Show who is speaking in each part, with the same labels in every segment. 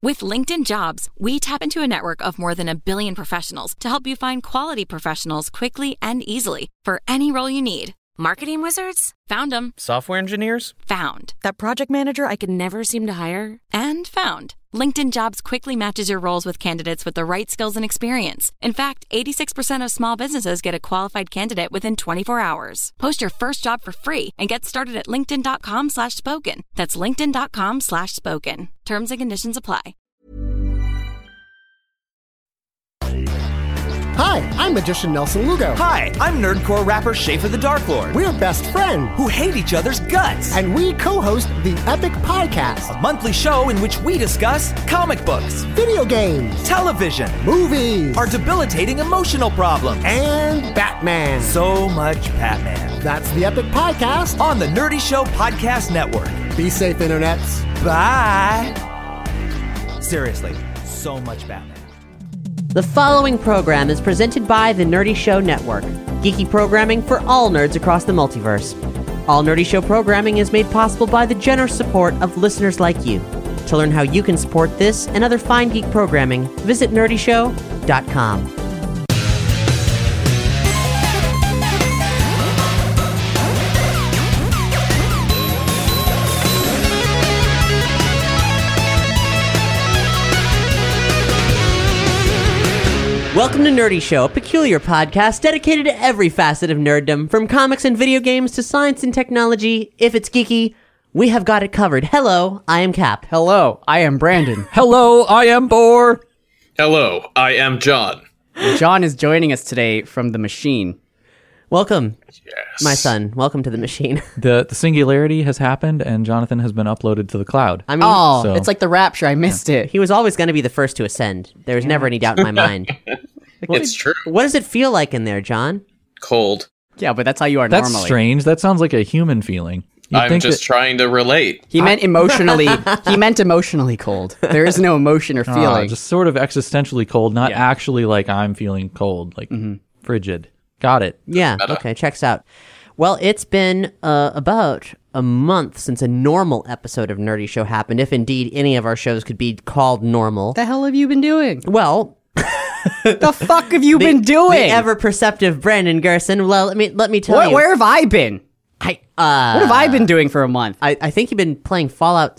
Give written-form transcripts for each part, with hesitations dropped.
Speaker 1: With LinkedIn Jobs, we tap into a network of more than 1 billion professionals to help you find quality professionals quickly and easily for any role you need. Marketing wizards? Found them.
Speaker 2: Software engineers?
Speaker 1: Found. That project manager I could never seem to hire? And found. LinkedIn Jobs quickly matches your roles with candidates with the right skills and experience. In fact, 86% of small businesses get a qualified candidate within 24 hours. Post your first job for free and get started at linkedin.com/spoken. That's linkedin.com/spoken. Terms and conditions apply.
Speaker 3: Hi, I'm Magician Nelson Lugo.
Speaker 4: Hi, I'm Nerdcore rapper Schaefer the Dark Lord.
Speaker 3: We're best friends
Speaker 4: who hate each other's guts.
Speaker 3: And we co-host the Epic Podcast,
Speaker 4: a monthly show in which we discuss comic books,
Speaker 3: video games,
Speaker 4: television,
Speaker 3: movies,
Speaker 4: our debilitating emotional problems,
Speaker 3: and Batman.
Speaker 4: So much Batman.
Speaker 3: That's the Epic Podcast
Speaker 4: on the Nerdy Show Podcast Network.
Speaker 3: Be safe, internets.
Speaker 4: Bye. Seriously, so much Batman.
Speaker 5: The following program is presented by the Nerdy Show Network, geeky programming for all nerds across the multiverse. All Nerdy Show programming is made possible by the generous support of listeners like you. To learn how you can support this and other fine geek programming, visit nerdyshow.com. Welcome to Nerdy Show, a peculiar podcast dedicated to every facet of nerddom, from comics and video games to science and technology. If it's geeky, we have got it covered. Hello, I am Cap.
Speaker 6: Hello, I am Brandon.
Speaker 7: Hello, I am Boar.
Speaker 8: Hello, I am John.
Speaker 6: John is joining us today from the machine.
Speaker 5: Welcome,
Speaker 8: yes,
Speaker 5: my son. Welcome to the machine.
Speaker 7: The singularity has happened, and Jonathan has been uploaded to the cloud.
Speaker 5: I mean,
Speaker 6: it's like the rapture. I missed it.
Speaker 5: He was always going to be the first to ascend. There was never any doubt in my mind.
Speaker 8: It's true.
Speaker 5: What does it feel like in there, John?
Speaker 8: Cold.
Speaker 6: Yeah, but that's how you are
Speaker 7: That's
Speaker 6: normally.
Speaker 7: strange. That sounds like a human feeling.
Speaker 8: I'm just trying to relate.
Speaker 6: He meant emotionally. He meant emotionally cold. There is no emotion or feeling.
Speaker 7: Just sort of existentially cold, not actually like I'm feeling cold, like frigid. Got it.
Speaker 5: Yeah, okay, checks out. Well, it's been about a month since a normal episode of Nerdy Show happened, if indeed any of our shows could be called normal.
Speaker 6: What the hell have you been doing?
Speaker 5: Well,
Speaker 6: the fuck have you been doing?
Speaker 5: The ever-perceptive Brandon Gerson. Well, let me tell you.
Speaker 6: Where have I been? What have I been doing for a month?
Speaker 5: I think you've been playing Fallout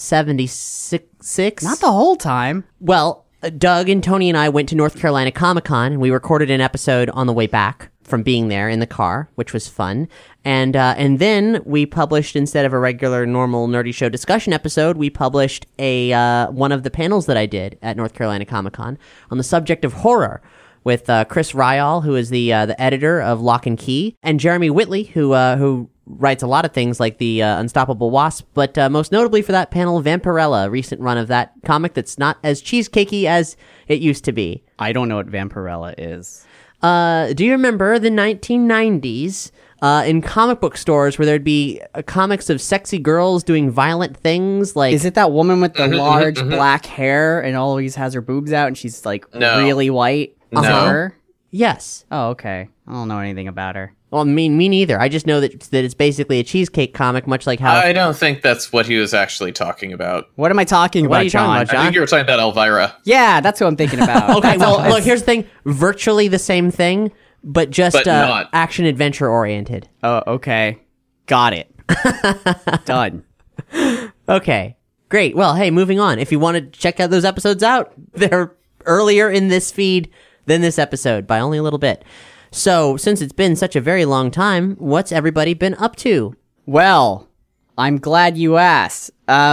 Speaker 5: 76.
Speaker 6: Not the whole time.
Speaker 5: Well, Doug and Tony and I went to North Carolina Comic-Con, and we recorded an episode on the way back from being there in the car, which was fun. And then we published, instead of a regular normal Nerdy Show discussion episode, we published a one of the panels that I did at North Carolina Comic-Con on the subject of horror with Chris Ryall, who is the editor of Lock and Key, and Jeremy Whitley, who writes a lot of things like the Unstoppable Wasp, but most notably for that panel, Vampirella, a recent run of that comic that's not as cheesecakey as it used to be.
Speaker 6: I don't know what Vampirella is.
Speaker 5: Do you remember the 1990s in comic book stores where there'd be comics of sexy girls doing violent things? Like,
Speaker 6: is it that woman with the large black hair and always has her boobs out and she's like really white?
Speaker 8: No.
Speaker 6: Is it her?
Speaker 5: Yes.
Speaker 6: Oh, okay. I don't know anything about her.
Speaker 5: Well, me neither. I just know that it's basically a cheesecake comic, much like how...
Speaker 8: I don't think that's what he was actually talking about.
Speaker 6: What am I talking about, John?
Speaker 8: I think you were talking about Elvira.
Speaker 6: Yeah, that's what I'm thinking about.
Speaker 5: Okay, well, look, here's the thing. Virtually the same thing, but just
Speaker 8: not
Speaker 5: action-adventure oriented.
Speaker 6: Oh, okay. Got it. Done.
Speaker 5: Okay, great. Well, hey, moving on. If you want to check out those episodes out, they're earlier in this feed than this episode by only a little bit. So, since it's been such a very long time, what's everybody been up to?
Speaker 6: Well, I'm glad you asked.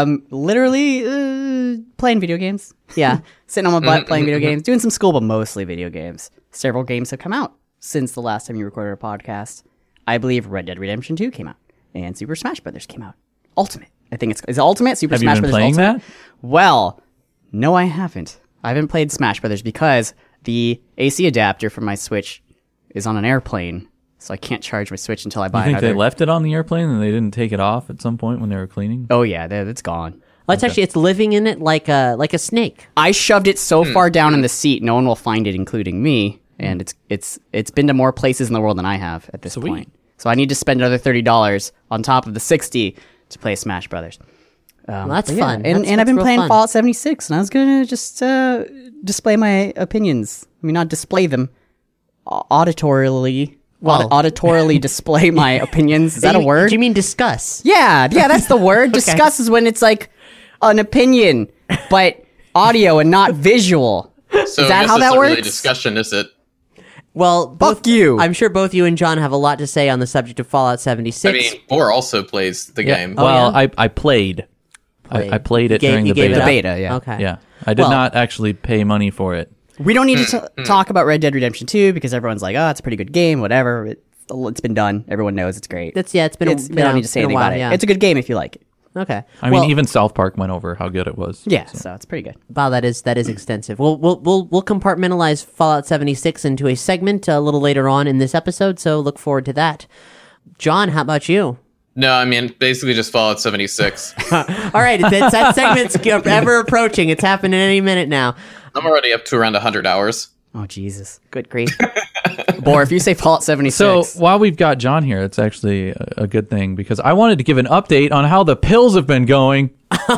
Speaker 6: Literally, playing video games.
Speaker 5: Yeah.
Speaker 6: Sitting on my butt playing video games, doing some school, but mostly video games. Several games have come out since the last time you recorded a podcast. I believe Red Dead Redemption 2 came out, and Super Smash Brothers came out. Ultimate. I think is it Ultimate? Super
Speaker 7: Have
Speaker 6: Smash
Speaker 7: you been
Speaker 6: Brothers
Speaker 7: playing
Speaker 6: Ultimate?
Speaker 7: that?
Speaker 6: Well, no, I haven't. I haven't played Smash Brothers because the AC adapter for my Switch is on an airplane, so I can't charge my Switch until I buy
Speaker 7: You think
Speaker 6: another.
Speaker 7: they left it on the airplane and they didn't take it off at some point when they were cleaning?
Speaker 6: Oh yeah, it's gone.
Speaker 5: Well, it's actually, it's living in it like a snake.
Speaker 6: I shoved it so far down in the seat, no one will find it, including me. And it's been to more places in the world than I have at this point. So I need to spend another $30 on top of the $60 to play Smash Brothers.
Speaker 5: Well, that's
Speaker 6: But yeah,
Speaker 5: fun.
Speaker 6: And
Speaker 5: That's
Speaker 6: I've been
Speaker 5: real
Speaker 6: playing
Speaker 5: fun.
Speaker 6: Fallout 76, and I was gonna just display my opinions. I mean, not display them, auditorily. Auditorily display my opinions. Is that a word?
Speaker 5: Do you mean discuss?
Speaker 6: Yeah, that's the word. Discuss is when it's like an opinion, but audio and not visual.
Speaker 8: So
Speaker 6: Is
Speaker 8: I
Speaker 6: that
Speaker 8: guess
Speaker 6: how
Speaker 8: it's
Speaker 6: that
Speaker 8: not really
Speaker 6: works?
Speaker 8: discussion, is it?
Speaker 5: Well,
Speaker 6: Fuck you.
Speaker 5: I'm sure both you and John have a lot to say on the subject of Fallout 76.
Speaker 8: I mean, Boar also plays the game.
Speaker 7: Well,
Speaker 5: yeah?
Speaker 7: I played. I played it
Speaker 5: You
Speaker 7: during the
Speaker 5: gave it
Speaker 7: beta.
Speaker 5: up?
Speaker 6: The beta, yeah.
Speaker 5: Okay.
Speaker 7: Yeah, I did
Speaker 5: Well-
Speaker 7: not actually pay money for it.
Speaker 6: We don't need to talk about Red Dead Redemption 2 because everyone's like, oh, it's a pretty good game, whatever. It's been done. Everyone knows it's great.
Speaker 5: It's been
Speaker 6: we don't need to say anything about it.
Speaker 5: Yeah.
Speaker 6: It's a good game if you like it.
Speaker 5: Okay.
Speaker 7: I mean, even South Park went over how good it was.
Speaker 6: Yeah, so it's pretty good.
Speaker 5: Wow, that is extensive. We'll compartmentalize Fallout 76 into a segment a little later on in this episode, so look forward to that. John, how about you?
Speaker 8: No, I mean, basically just Fallout 76.
Speaker 5: All right, that segment's ever approaching. It's happening any minute now.
Speaker 8: I'm already up to around 100 hours.
Speaker 6: Oh, Jesus.
Speaker 5: Good grief.
Speaker 6: Bor, if you say Fallout 76.
Speaker 7: So while we've got John here, it's actually a good thing because I wanted to give an update on how the pills have been going.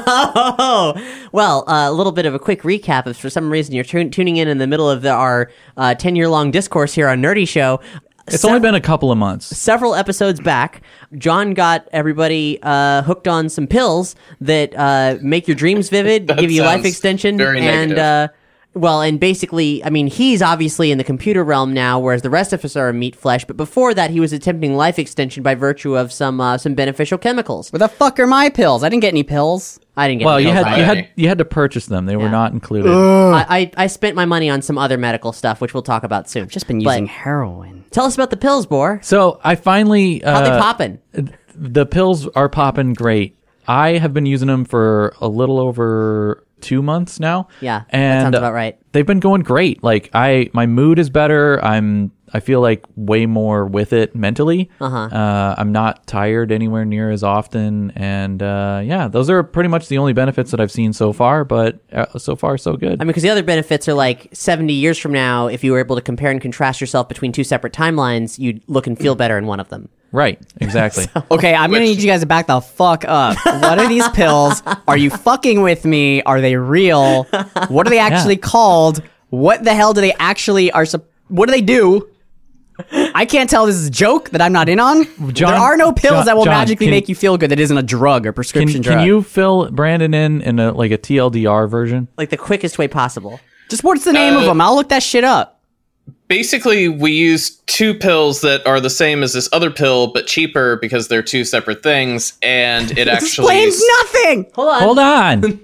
Speaker 5: Oh, well, a little bit of a quick recap. If for some reason you're tuning in the middle of our 10-year-long discourse here on Nerdy Show,
Speaker 7: It's only been a couple of months.
Speaker 5: several episodes back, John got everybody hooked on some pills that make your dreams vivid,
Speaker 8: That
Speaker 5: give you life
Speaker 8: sounds
Speaker 5: extension,
Speaker 8: very
Speaker 5: and
Speaker 8: negative.
Speaker 5: and basically, I mean, he's obviously in the computer realm now, whereas the rest of us are meat flesh. But before that, he was attempting life extension by virtue of some beneficial chemicals.
Speaker 6: Where the fuck are my pills? I didn't get any pills.
Speaker 5: I didn't get.
Speaker 7: Well,
Speaker 5: any
Speaker 7: you
Speaker 5: pills
Speaker 7: had
Speaker 5: either.
Speaker 7: you had to purchase them. They were
Speaker 5: Yeah.
Speaker 7: not included.
Speaker 5: I spent my money on some other medical stuff, which we'll talk about soon.
Speaker 6: Just been
Speaker 5: But
Speaker 6: using heroin.
Speaker 5: tell us about the pills, Bor.
Speaker 7: So I finally
Speaker 5: How they poppin'?
Speaker 7: the pills are popping great. I have been using them for a little over 2 months now.
Speaker 5: Yeah, that
Speaker 7: and
Speaker 5: sounds about right.
Speaker 7: They've been going great. Like my mood is better. I feel like way more with it mentally. I'm not tired anywhere near as often, and yeah, those are pretty much the only benefits that I've seen so far. But so far, so good.
Speaker 5: I mean, because the other benefits are like 70 years from now, if you were able to compare and contrast yourself between two separate timelines, you'd look and feel better in one of them.
Speaker 7: Right? Exactly.
Speaker 6: Okay, I'm gonna need you guys to back the fuck up. What are these pills? Are you fucking with me? Are they real? What are they actually called? What the hell do they actually what do they do? I can't tell this is a joke that I'm not in on.
Speaker 7: John-
Speaker 6: there are no pills
Speaker 7: John-
Speaker 6: that will
Speaker 7: John,
Speaker 6: magically
Speaker 7: can-
Speaker 6: make you feel good that isn't a drug or prescription drug.
Speaker 7: Can you fill Brandon in a like a TLDR version?
Speaker 5: Like the quickest way possible.
Speaker 6: Just what's the name of them? I'll look that shit up.
Speaker 8: Basically, we use two pills that are the same as this other pill, but cheaper because they're two separate things, and it actually
Speaker 6: Explains nothing.
Speaker 7: Hold on.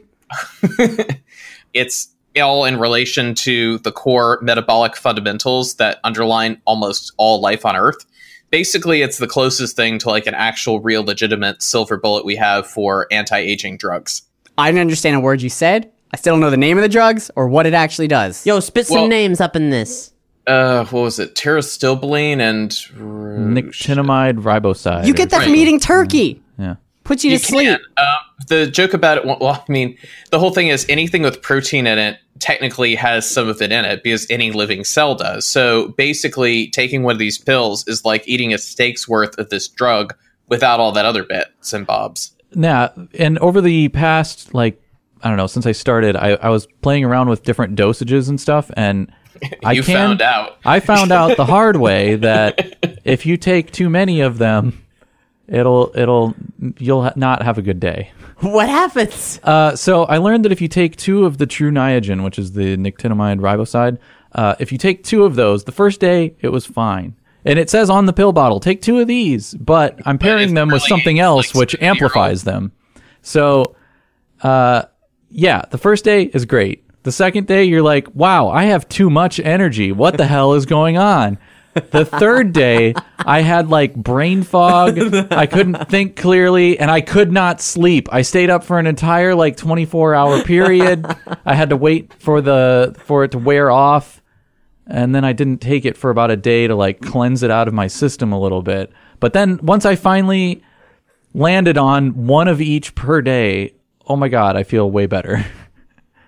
Speaker 8: it's all in relation to the core metabolic fundamentals that underline almost all life on Earth. Basically, it's the closest thing to like an actual real legitimate silver bullet we have for anti-aging drugs.
Speaker 6: I didn't understand a word you said. I still don't know the name of the drugs or what it actually does.
Speaker 5: Yo, spit some
Speaker 8: Well-
Speaker 5: names up in this.
Speaker 8: What was it? Terastilbene and
Speaker 7: Nicotinamide riboside.
Speaker 6: You get that from
Speaker 8: Right.
Speaker 6: eating turkey.
Speaker 7: Yeah.
Speaker 6: Puts you to sleep.
Speaker 8: can. The joke about it, well, I mean, the whole thing is anything with protein in it technically has some of it in it because any living cell does. So basically, taking one of these pills is like eating a steak's worth of this drug without all that other bits and bobs.
Speaker 7: Now, and over the past, like, I don't know, since I started, I was playing around with different dosages and stuff, and
Speaker 8: Found out.
Speaker 7: I found out the hard way that if you take too many of them, you'll not have a good day.
Speaker 5: What happens?
Speaker 7: So I learned that if you take 2 of the True Niagen, which is the nicotinamide riboside, if you take 2 of those, the first day it was fine. And it says on the pill bottle, take 2 of these, but I'm pairing
Speaker 8: it's
Speaker 7: them with
Speaker 8: really
Speaker 7: something else
Speaker 8: like
Speaker 7: which
Speaker 8: 70-year-old.
Speaker 7: amplifies them. So, yeah, the first day is great. The second day, you're like, wow, I have too much energy. What the hell is going on? The third day, I had like brain fog. I couldn't think clearly, and I could not sleep. I stayed up for an entire like 24-hour period. I had to wait for it to wear off, and then I didn't take it for about a day to like cleanse it out of my system a little bit. But then once I finally landed on one of each per day, oh my God, I feel way better.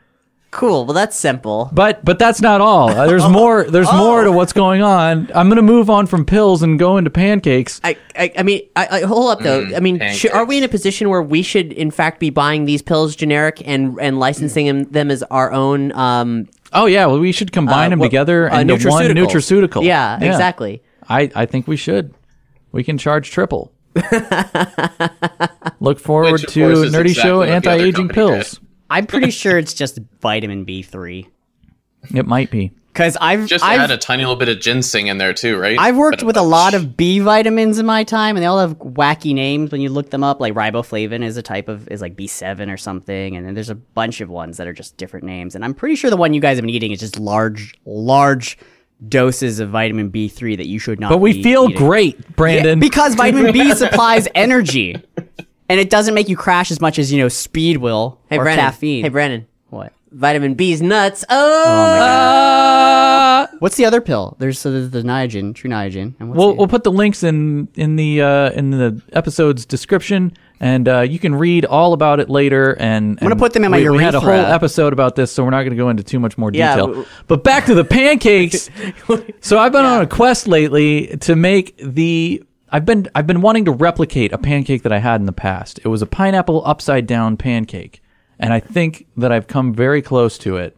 Speaker 5: Cool. Well, that's simple.
Speaker 7: But that's not all. There's more. There's more to what's going on. I'm gonna move on from pills and go into pancakes.
Speaker 5: I mean, hold up though. I mean, are we in a position where we should, in fact, be buying these pills generic and licensing them as our own?
Speaker 7: Oh yeah, well we should combine them together into one nutraceutical.
Speaker 5: Yeah, exactly.
Speaker 7: I think we should. We can charge triple. Look forward
Speaker 8: Which, of
Speaker 7: to
Speaker 8: course, is
Speaker 7: Nerdy
Speaker 8: exactly
Speaker 7: Show
Speaker 8: what the other
Speaker 7: anti-aging
Speaker 8: company
Speaker 7: pills.
Speaker 8: did.
Speaker 6: I'm pretty sure it's just vitamin B3.
Speaker 7: It might be.
Speaker 6: Because
Speaker 8: Just add a tiny little bit of ginseng in there too, right?
Speaker 6: I've worked
Speaker 8: But
Speaker 6: with a lot of B vitamins in my time, and they all have wacky names when you look them up. Like riboflavin is like B7 or something, and then there's a bunch of ones that are just different names. And I'm pretty sure the one you guys have been eating is just large doses of vitamin B3 that you should not.
Speaker 7: But we
Speaker 6: be
Speaker 7: feel
Speaker 6: eating.
Speaker 7: great, Brandon.
Speaker 6: Because vitamin B supplies energy, and it doesn't make you crash as much as speed will or
Speaker 5: Brandon.
Speaker 6: caffeine.
Speaker 5: Hey, Brandon.
Speaker 6: What?
Speaker 5: Vitamin B's nuts.
Speaker 6: What's the other pill? There's the Niagen, True Niagen. And what's
Speaker 7: We'll put the links in the episode's description, and you can read all about it later. And I'm
Speaker 6: gonna put them in my
Speaker 7: We had a whole
Speaker 6: urethra.
Speaker 7: episode about this, so we're not going to go into too much more
Speaker 5: Yeah,
Speaker 7: detail. But back to the pancakes. So I've been on a quest lately to make the. I've been wanting to replicate a pancake that I had in the past. It was a pineapple upside down pancake, and I think that I've come very close to it.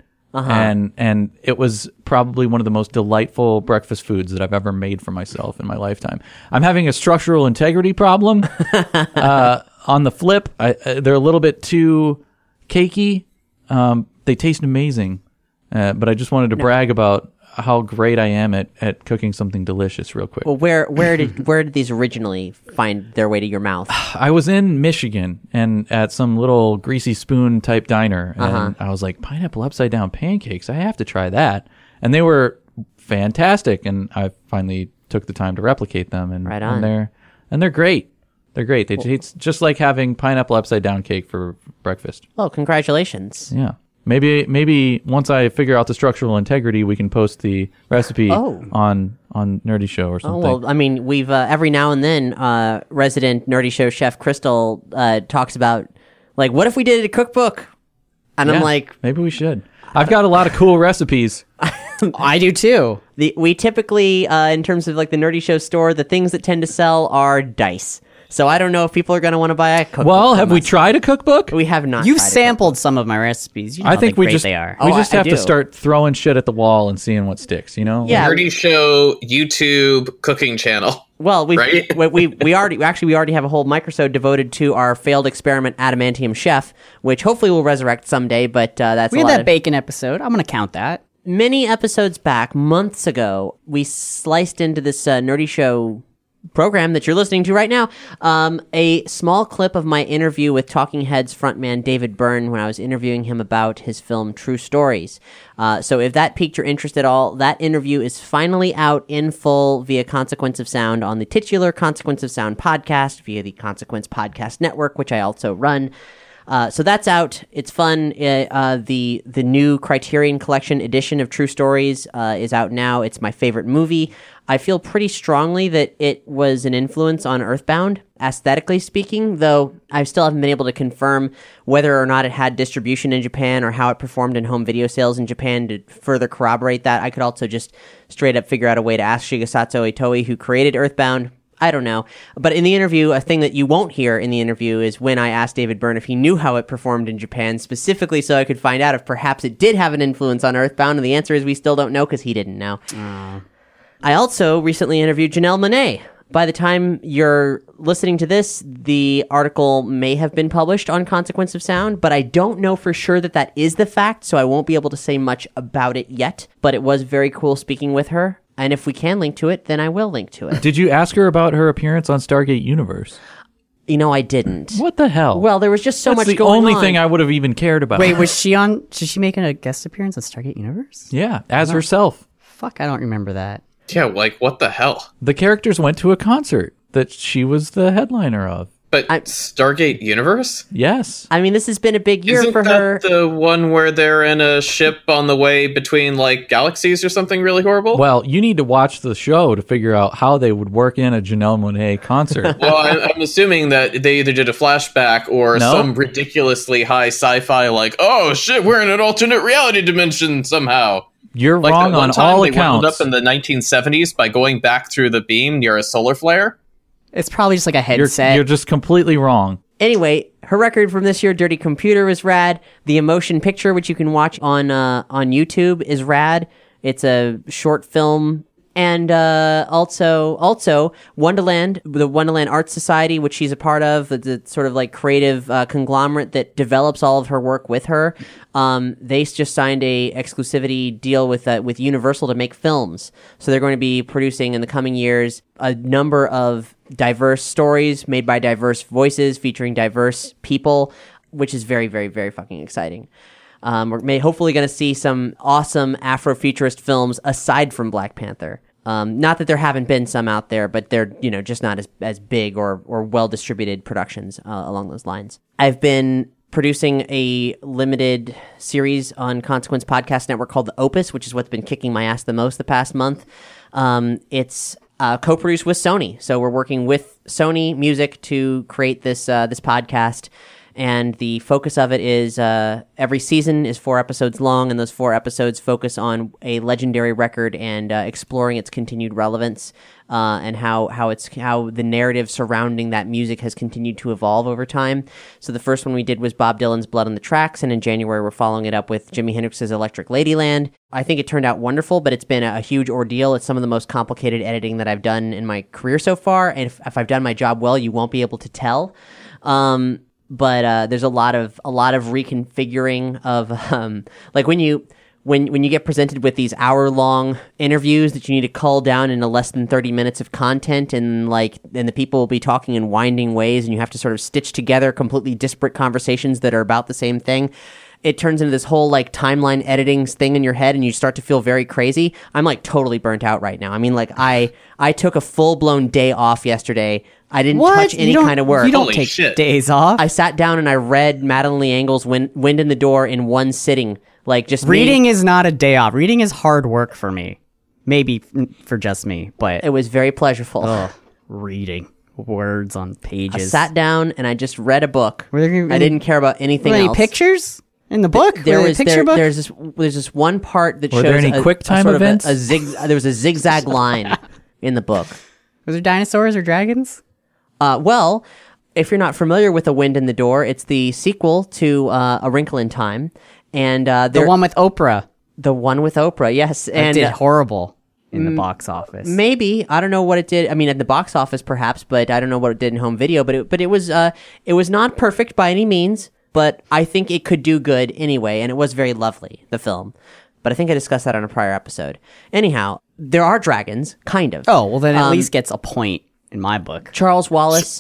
Speaker 7: And it was probably one of the most delightful breakfast foods that I've ever made for myself in my lifetime. I'm having a structural integrity problem. On the flip, they're a little bit too cakey. They taste amazing, but I just wanted to brag about how great I am at cooking something delicious real quick.
Speaker 5: Well, where did these originally find their way to your mouth?
Speaker 7: I was in Michigan and at some little greasy spoon type diner, and I was like, pineapple upside down pancakes. I have to try that. And they were fantastic, and I finally took the time to replicate them. And,
Speaker 5: Right on.
Speaker 7: and they're great. They're great. It's just like having pineapple upside down cake for breakfast.
Speaker 5: Oh, congratulations.
Speaker 7: Yeah. Maybe once I figure out the structural integrity, we can post the recipe on Nerdy Show or
Speaker 5: Oh,
Speaker 7: something.
Speaker 5: well, I mean, we've every now and then resident Nerdy Show chef Crystal talks about, like, what if we did a cookbook? And
Speaker 7: Yeah,
Speaker 5: I'm like,
Speaker 7: maybe we should. I've got a lot of cool recipes.
Speaker 6: I do too.
Speaker 5: we typically, in terms of like the Nerdy Show store, the things that tend to sell are dice. So I don't know if people are going to want to buy a cookbook.
Speaker 7: Well, have
Speaker 5: from
Speaker 7: we
Speaker 5: us.
Speaker 7: tried a cookbook?
Speaker 5: We have not.
Speaker 6: You've
Speaker 5: tried a
Speaker 6: sampled some of my recipes. You know
Speaker 7: I think
Speaker 6: how
Speaker 7: we
Speaker 6: great
Speaker 7: just
Speaker 6: they are.
Speaker 5: Oh,
Speaker 7: we just
Speaker 5: I
Speaker 7: have to
Speaker 5: do.
Speaker 7: start throwing shit at the wall and seeing what sticks. You know?
Speaker 5: Yeah.
Speaker 8: Nerdy Show YouTube cooking channel.
Speaker 5: Well,
Speaker 8: Right?
Speaker 5: we already have a whole microsode devoted to our failed experiment Adamantium Chef, which hopefully will resurrect someday. But that's
Speaker 6: We
Speaker 5: a
Speaker 6: had
Speaker 5: lot
Speaker 6: that
Speaker 5: of
Speaker 6: bacon episode. I'm going to count that.
Speaker 5: many episodes back, months ago. We sliced into this Nerdy Show program that you're listening to right now, a small clip of my interview with Talking Heads frontman David Byrne when I was interviewing him about his film True Stories. So if that piqued your interest at all, that interview is finally out in full via Consequence of Sound on the titular Consequence of Sound podcast via the Consequence Podcast Network, which I also run. So that's out. It's fun. The new Criterion Collection edition of True Stories is out now. It's my favorite movie. I feel pretty strongly that it was an influence on Earthbound, aesthetically speaking, though I still haven't been able to confirm whether or not it had distribution in Japan or how it performed in home video sales in Japan to further corroborate that. I could also just straight up figure out a way to ask Shigesato Itoi, who created Earthbound. I don't know. But in the interview, a thing that you won't hear in the interview is when I asked David Byrne if he knew how it performed in Japan, specifically so I could find out if perhaps it did have an influence on Earthbound, and the answer is we still don't know because he didn't know. I also recently interviewed Janelle Monáe. By the time you're listening to this, the article may have been published on Consequence of Sound, but I don't know for sure that that is the fact, so I won't be able to say much about it yet. But it was very cool speaking with her. And if we can link to it, then I will link to it.
Speaker 7: Did you ask her about her appearance on Stargate Universe?
Speaker 5: You know, I didn't.
Speaker 7: What the hell?
Speaker 5: Well, there was just so
Speaker 7: That's
Speaker 5: much
Speaker 7: the
Speaker 5: going on.
Speaker 7: only thing I would have even cared about.
Speaker 6: Wait, was she on? Did she make a guest appearance on Stargate Universe?
Speaker 7: Yeah, as herself.
Speaker 6: Fuck, I don't remember that.
Speaker 8: Yeah, like what the hell?
Speaker 7: The characters went to a concert that she was the headliner of.
Speaker 8: But Stargate Universe?
Speaker 7: Yes.
Speaker 5: I mean, this has been a big year
Speaker 8: Isn't
Speaker 5: for
Speaker 8: that
Speaker 5: her.
Speaker 8: the one where they're in a ship on the way between like galaxies or something really horrible?
Speaker 7: Well, you need to watch the show to figure out how they would work in a Janelle Monáe concert.
Speaker 8: Well, I'm assuming that they either did a flashback or some ridiculously high sci-fi, like, oh shit, we're in an alternate reality dimension somehow.
Speaker 7: You're
Speaker 8: Like
Speaker 7: wrong
Speaker 8: that one
Speaker 7: on
Speaker 8: time
Speaker 7: all
Speaker 8: they wound
Speaker 7: accounts.
Speaker 8: up in the 1970s by going back through the beam near a solar flare.
Speaker 6: It's probably just like a headset.
Speaker 7: You're just completely wrong.
Speaker 5: Anyway, her record from this year, Dirty Computer, was rad. The Emotion Picture, which you can watch on YouTube, is rad. It's a short film. And also Wonderland, the Wonderland Art Society, which she's a part of, the sort of like creative conglomerate that develops all of her work with her. They just signed a exclusivity deal with Universal to make films. So they're going to be producing in the coming years a number of diverse stories made by diverse voices featuring diverse people, which is very, very, very fucking exciting. We're hopefully going to see some awesome Afrofuturist films aside from Black Panther. Not that there haven't been some out there, but they're just not as big or well distributed productions along those lines. I've been producing a limited series on Consequence Podcast Network called The Opus, which is what's been kicking my ass the most the past month. It's co-produced with Sony, so we're working with Sony Music to create this podcast. And the focus of it is every season is 4 episodes long, and those 4 episodes focus on a legendary record and exploring its continued relevance and how the narrative surrounding that music has continued to evolve over time. So the first one we did was Bob Dylan's Blood on the Tracks, and in January we're following it up with Jimi Hendrix's Electric Ladyland. I think it turned out wonderful, but it's been a huge ordeal. It's some of the most complicated editing that I've done in my career so far, and if I've done my job well, you won't be able to tell. But there's a lot of reconfiguring of like when you get presented with these hour-long interviews that you need to cull down into less than 30 minutes of content, and the people will be talking in winding ways, and you have to sort of stitch together completely disparate conversations that are about the same thing. It turns into this whole like timeline editing thing in your head, and you start to feel very crazy. I'm like totally burnt out right now. I mean, like I took a full-blown day off yesterday. I didn't touch any kind of work.
Speaker 6: You don't
Speaker 8: Holy
Speaker 6: take
Speaker 8: shit.
Speaker 6: days off.
Speaker 5: I sat down and I read Madeline Lee Engle's Wind in the Door in one sitting. Like just
Speaker 6: Reading is not a day off. Reading is hard work for me. Maybe for just me, but
Speaker 5: It was very pleasureful.
Speaker 6: reading words on pages.
Speaker 5: I sat down and I just read a book.
Speaker 6: Were there
Speaker 5: I didn't care about anything
Speaker 6: Were there any
Speaker 5: else.
Speaker 6: pictures in the book?
Speaker 5: There
Speaker 6: Were
Speaker 5: was
Speaker 6: a picture book?
Speaker 5: there's this one part that
Speaker 7: Were
Speaker 5: shows
Speaker 7: there any QuickTime
Speaker 5: sort of
Speaker 7: events?
Speaker 5: there was a zigzag line in the book.
Speaker 6: Was there dinosaurs or dragons?
Speaker 5: Well, if you're not familiar with A Wind in the Door, it's the sequel to A Wrinkle in Time, and
Speaker 6: The one with Oprah.
Speaker 5: the one with Oprah, yes,
Speaker 6: It
Speaker 5: and
Speaker 6: did horrible in the box office.
Speaker 5: maybe I don't know what it did. I mean, at the box office, perhaps, but I don't know what it did in home video. But it was not perfect by any means, but I think it could do good anyway, and it was very lovely, the film. But I think I discussed that on a prior episode. Anyhow, there are dragons, kind of.
Speaker 6: Oh, well, then at least gets a point in my book.
Speaker 5: Charles Wallace.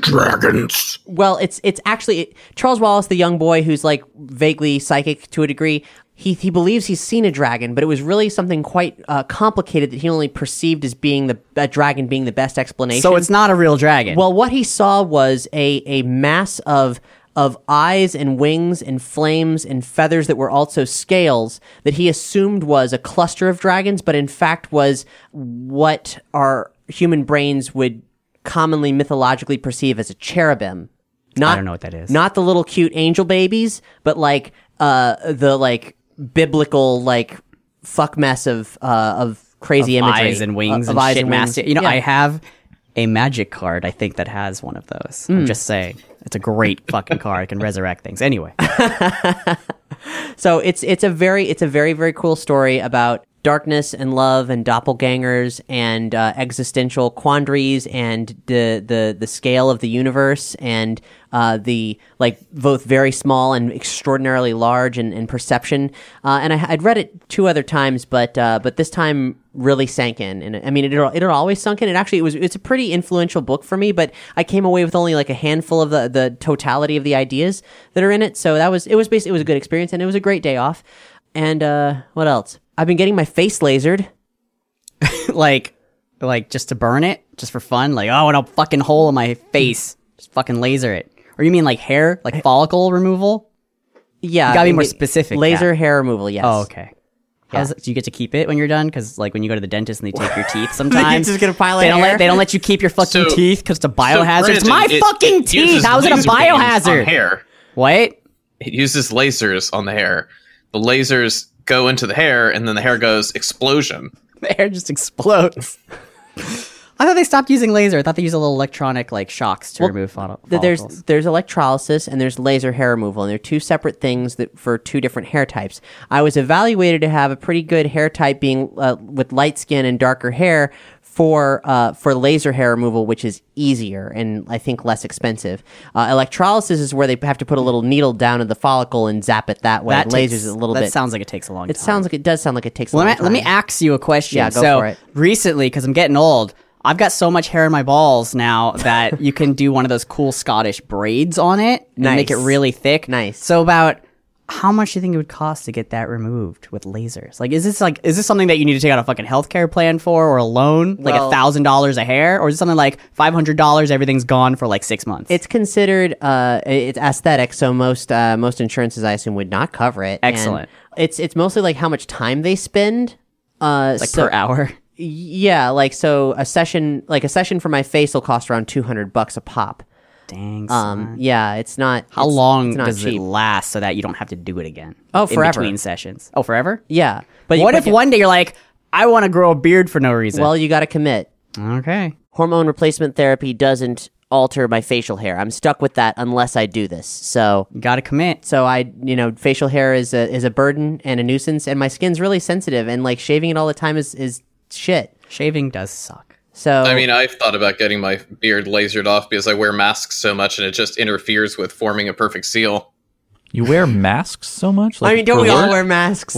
Speaker 3: Dragons.
Speaker 5: Well, it's actually Charles Wallace, the young boy who's like vaguely psychic to a degree. He believes he's seen a dragon, but it was really something quite complicated that he only perceived as being a dragon being the best explanation.
Speaker 6: So it's not a real dragon.
Speaker 5: Well, what he saw was a mass of eyes and wings and flames and feathers that were also scales that he assumed was a cluster of dragons, but in fact was what our human brains would commonly mythologically perceive as a cherubim.
Speaker 6: I don't know what that is.
Speaker 5: Not the little cute angel babies, but like the like biblical like fuck mess of crazy imagery,
Speaker 6: eyes and wings
Speaker 5: of
Speaker 6: and
Speaker 5: eyes
Speaker 6: shit
Speaker 5: and wings.
Speaker 6: master. You know,
Speaker 5: Yeah.
Speaker 6: I have a magic card, I think, that has one of those. I'm just saying. It's a great fucking card. It can resurrect things. Anyway.
Speaker 5: So it's a very very cool story about darkness and love and doppelgangers and existential quandaries and the scale of the universe and the like both very small and extraordinarily large and perception. And I'd read it 2 other times, but this time really sank in. And I mean, it always sunk in. It's a pretty influential book for me, but I came away with only like a handful of the totality of the ideas that are in it. So it was a good experience, and it was a great day off. And what else? I've been getting my face lasered.
Speaker 6: like just to burn it, just for fun. Like, oh, I want a fucking hole in my face. Just fucking laser it. Or you mean like hair, like follicle removal?
Speaker 5: Yeah,
Speaker 6: You gotta be more
Speaker 5: it-
Speaker 6: specific.
Speaker 5: Laser
Speaker 6: Kat.
Speaker 5: hair removal. Yes.
Speaker 6: Oh, okay.
Speaker 5: Yeah.
Speaker 6: Do you get to keep it when you're done? Because like when you go to the dentist and they take your teeth, sometimes
Speaker 5: just get a pile of
Speaker 6: they don't
Speaker 5: hair?
Speaker 6: they don't let you keep your fucking
Speaker 8: So-
Speaker 6: teeth because it's a
Speaker 8: So,
Speaker 6: biohazard. It's
Speaker 8: granted,
Speaker 6: my fucking
Speaker 8: it
Speaker 6: teeth.
Speaker 8: uses
Speaker 6: How is it a
Speaker 8: laser beams on
Speaker 6: biohazard?
Speaker 8: hair.
Speaker 6: What?
Speaker 8: It uses lasers on the hair. The lasers go into the hair, and then the hair goes explosion.
Speaker 6: The hair just explodes. I thought they stopped using laser. I thought they used a little electronic like shocks to remove follicles.
Speaker 5: There's electrolysis and there's laser hair removal, and they're two separate things that for two different hair types. I was evaluated to have a pretty good hair type, being with light skin and darker hair for laser hair removal, which is easier and I think less expensive. Electrolysis is where they have to put a little needle down in the follicle and zap it that way.
Speaker 6: That
Speaker 5: Lasers
Speaker 6: takes-
Speaker 5: is a little
Speaker 6: that
Speaker 5: bit.
Speaker 6: sounds like it takes a long time.
Speaker 5: It does sound like it takes a long time.
Speaker 6: Let me ask you a question.
Speaker 5: Yeah, go
Speaker 6: so
Speaker 5: for it.
Speaker 6: recently, because I'm getting old, I've got so much hair in my balls now that you can do one of those cool Scottish braids on it and make it
Speaker 5: Nice.
Speaker 6: really thick.
Speaker 5: Nice.
Speaker 6: So about how much do you think it would cost to get that removed with lasers? Like, is this something that you need to take out a fucking healthcare plan for, or a loan, like
Speaker 5: Well-
Speaker 6: $1,000 a hair, or is it something like $500? Everything's gone for like 6 months.
Speaker 5: It's considered it's aesthetic, so most insurances I assume would not cover it. And
Speaker 6: Excellent.
Speaker 5: it's mostly like how much time they spend.
Speaker 6: like per hour.
Speaker 5: Yeah, like so a session for my face will cost around $200 a pop.
Speaker 6: Dang. son.
Speaker 5: Yeah, it's not.
Speaker 6: How
Speaker 5: it's-
Speaker 6: long
Speaker 5: it's not
Speaker 6: does it
Speaker 5: cheap.
Speaker 6: last so that you don't have to do it again?
Speaker 5: Oh,
Speaker 6: in
Speaker 5: forever.
Speaker 6: between sessions. Oh, forever?
Speaker 5: Yeah, but
Speaker 6: What if one day you're like, I want to grow a beard for no reason?
Speaker 5: Well, you got to commit.
Speaker 6: okay.
Speaker 5: Hormone replacement therapy doesn't alter my facial hair. I'm stuck with that unless I do this. So
Speaker 6: You got to commit.
Speaker 5: facial hair is a burden and a nuisance, and my skin's really sensitive, and like shaving it all the time is shit.
Speaker 6: Shaving does suck.
Speaker 5: So
Speaker 8: I mean, I've thought about getting my beard lasered off because I wear masks so much, and it just interferes with forming a perfect seal.
Speaker 7: You wear masks so much?
Speaker 5: I mean, don't
Speaker 7: for
Speaker 5: we all
Speaker 7: work?
Speaker 5: wear masks?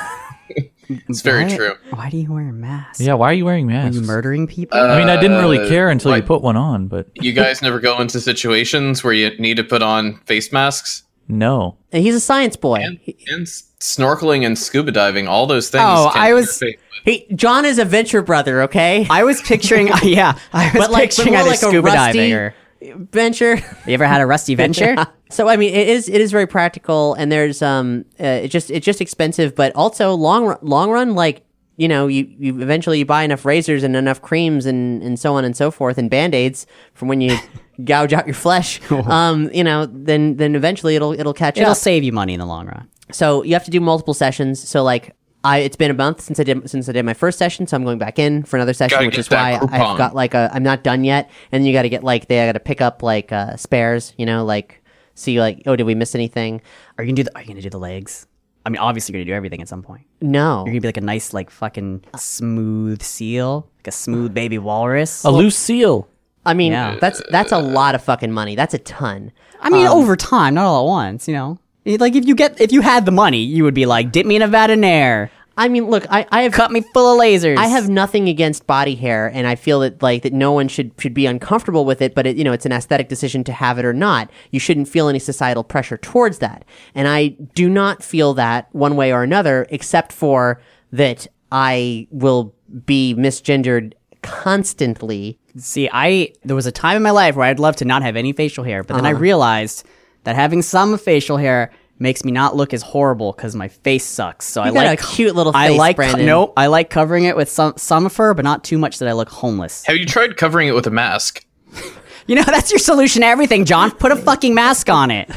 Speaker 8: It's very
Speaker 6: What?
Speaker 8: true.
Speaker 6: Why do you wear a mask?
Speaker 7: Yeah, why are you wearing
Speaker 6: Are
Speaker 7: masks?
Speaker 6: you murdering people?
Speaker 7: I mean, I didn't really care until you
Speaker 8: like-
Speaker 7: put one on, but
Speaker 8: You guys never go into situations where you need to put on face masks?
Speaker 7: no.
Speaker 5: And he's a science boy.
Speaker 8: And snorkeling and scuba diving, all those things.
Speaker 6: Oh,
Speaker 8: can
Speaker 6: I was-
Speaker 8: interface with-
Speaker 5: Hey, John is a venture brother, okay?
Speaker 6: I was picturing, I was
Speaker 5: but
Speaker 6: picturing
Speaker 5: more
Speaker 6: either
Speaker 5: like a
Speaker 6: scuba
Speaker 5: rusty
Speaker 6: diving or.
Speaker 5: venture.
Speaker 6: You ever had a rusty venture?
Speaker 5: So I mean, it is very practical, and there's it's just expensive, but also long run, like you eventually you buy enough razors and enough creams and so on and so forth, and Band-Aids from when you gouge out your flesh, then eventually it'll catch
Speaker 6: It'll
Speaker 5: up.
Speaker 6: save you money in the long run.
Speaker 5: So you have to do multiple sessions. So like it's been a month since I did my first session, so I'm going back in for another session,
Speaker 8: Gotta
Speaker 5: which
Speaker 8: get
Speaker 5: is
Speaker 8: that
Speaker 5: why
Speaker 8: coupon.
Speaker 5: I've got like I'm not done yet, and then you got to get like they got to pick up like spares, like see like did we miss anything?
Speaker 6: Are you gonna do the legs? I mean, obviously you're gonna do everything at some point.
Speaker 5: No,
Speaker 6: You're gonna be like a nice, like fucking smooth seal, like a smooth baby walrus.
Speaker 7: A loose seal.
Speaker 5: I mean
Speaker 6: Yeah.
Speaker 5: that's a lot of fucking money. That's a ton.
Speaker 6: I mean, over time, not all at once. Like if you had the money, you would be like, dip me in a vat of nair,
Speaker 5: I mean, look, I have
Speaker 6: cut me full of lasers.
Speaker 5: I have nothing against body hair, and I feel that that no one should be uncomfortable with it. But it's an aesthetic decision to have it or not. You shouldn't feel any societal pressure towards that, and I do not feel that one way or another, except for that I will be misgendered constantly.
Speaker 6: See, there was a time in my life where I'd love to not have any facial hair, but then I realized that having some facial hair makes me not look as horrible because my face sucks. So I
Speaker 5: got
Speaker 6: like
Speaker 5: a cute little
Speaker 6: I
Speaker 5: face,
Speaker 6: like
Speaker 5: Brandon.
Speaker 6: nope. I like covering it with some fur, but not too much that I look homeless.
Speaker 8: Have you tried covering it with a mask?
Speaker 6: That's your solution to everything, John. Put a fucking mask on it.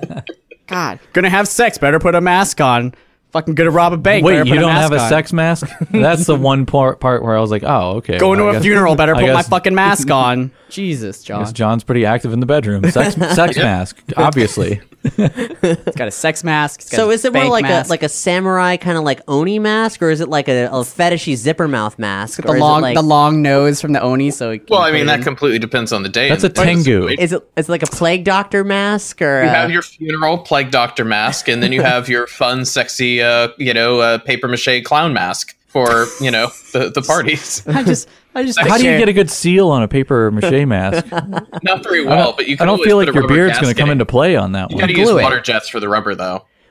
Speaker 6: God, gonna have sex? Better put a mask on. Fucking gonna rob a bank?
Speaker 7: Wait,
Speaker 6: better
Speaker 7: you
Speaker 6: put
Speaker 7: don't
Speaker 6: mask
Speaker 7: have a
Speaker 6: on.
Speaker 7: sex mask? That's the one part where I was like, oh, okay.
Speaker 6: Going
Speaker 7: well,
Speaker 6: to
Speaker 7: I
Speaker 6: a
Speaker 7: guess-
Speaker 6: funeral? Better
Speaker 7: I
Speaker 6: put my
Speaker 7: guess-
Speaker 6: fucking mask on. Jesus,
Speaker 7: I
Speaker 6: John.
Speaker 7: guess John's pretty active in the bedroom. Sex mask, obviously.
Speaker 6: He's got a sex mask. He's got
Speaker 5: So
Speaker 6: a
Speaker 5: is it more
Speaker 6: bank
Speaker 5: like
Speaker 6: mask.
Speaker 5: a samurai kind of like Oni mask, or is it like a fetishy zipper mouth mask?
Speaker 6: the
Speaker 5: or is
Speaker 6: long
Speaker 5: it like,
Speaker 6: the long nose from the Oni? So it can
Speaker 8: Well, I
Speaker 6: put
Speaker 8: mean,
Speaker 6: it
Speaker 8: that
Speaker 6: in.
Speaker 8: completely depends on the day.
Speaker 7: That's
Speaker 8: and
Speaker 7: a
Speaker 8: the
Speaker 7: tengu.
Speaker 8: situation.
Speaker 5: is it like a plague doctor mask, or
Speaker 8: You have your funeral plague doctor mask, and then you have your fun, sexy, paper mache clown mask for the parties.
Speaker 6: I just
Speaker 7: How do you get a good seal on a paper mache mask?
Speaker 8: Not very well, but you
Speaker 7: I
Speaker 8: can
Speaker 7: don't
Speaker 8: always
Speaker 7: feel
Speaker 8: put
Speaker 7: like
Speaker 8: a
Speaker 7: your
Speaker 8: rubber
Speaker 7: beard's going to
Speaker 8: gasket
Speaker 7: come
Speaker 8: in.
Speaker 7: into play on that
Speaker 8: You
Speaker 7: one.
Speaker 8: got to use
Speaker 6: glue it.
Speaker 8: water jets for the rubber, though.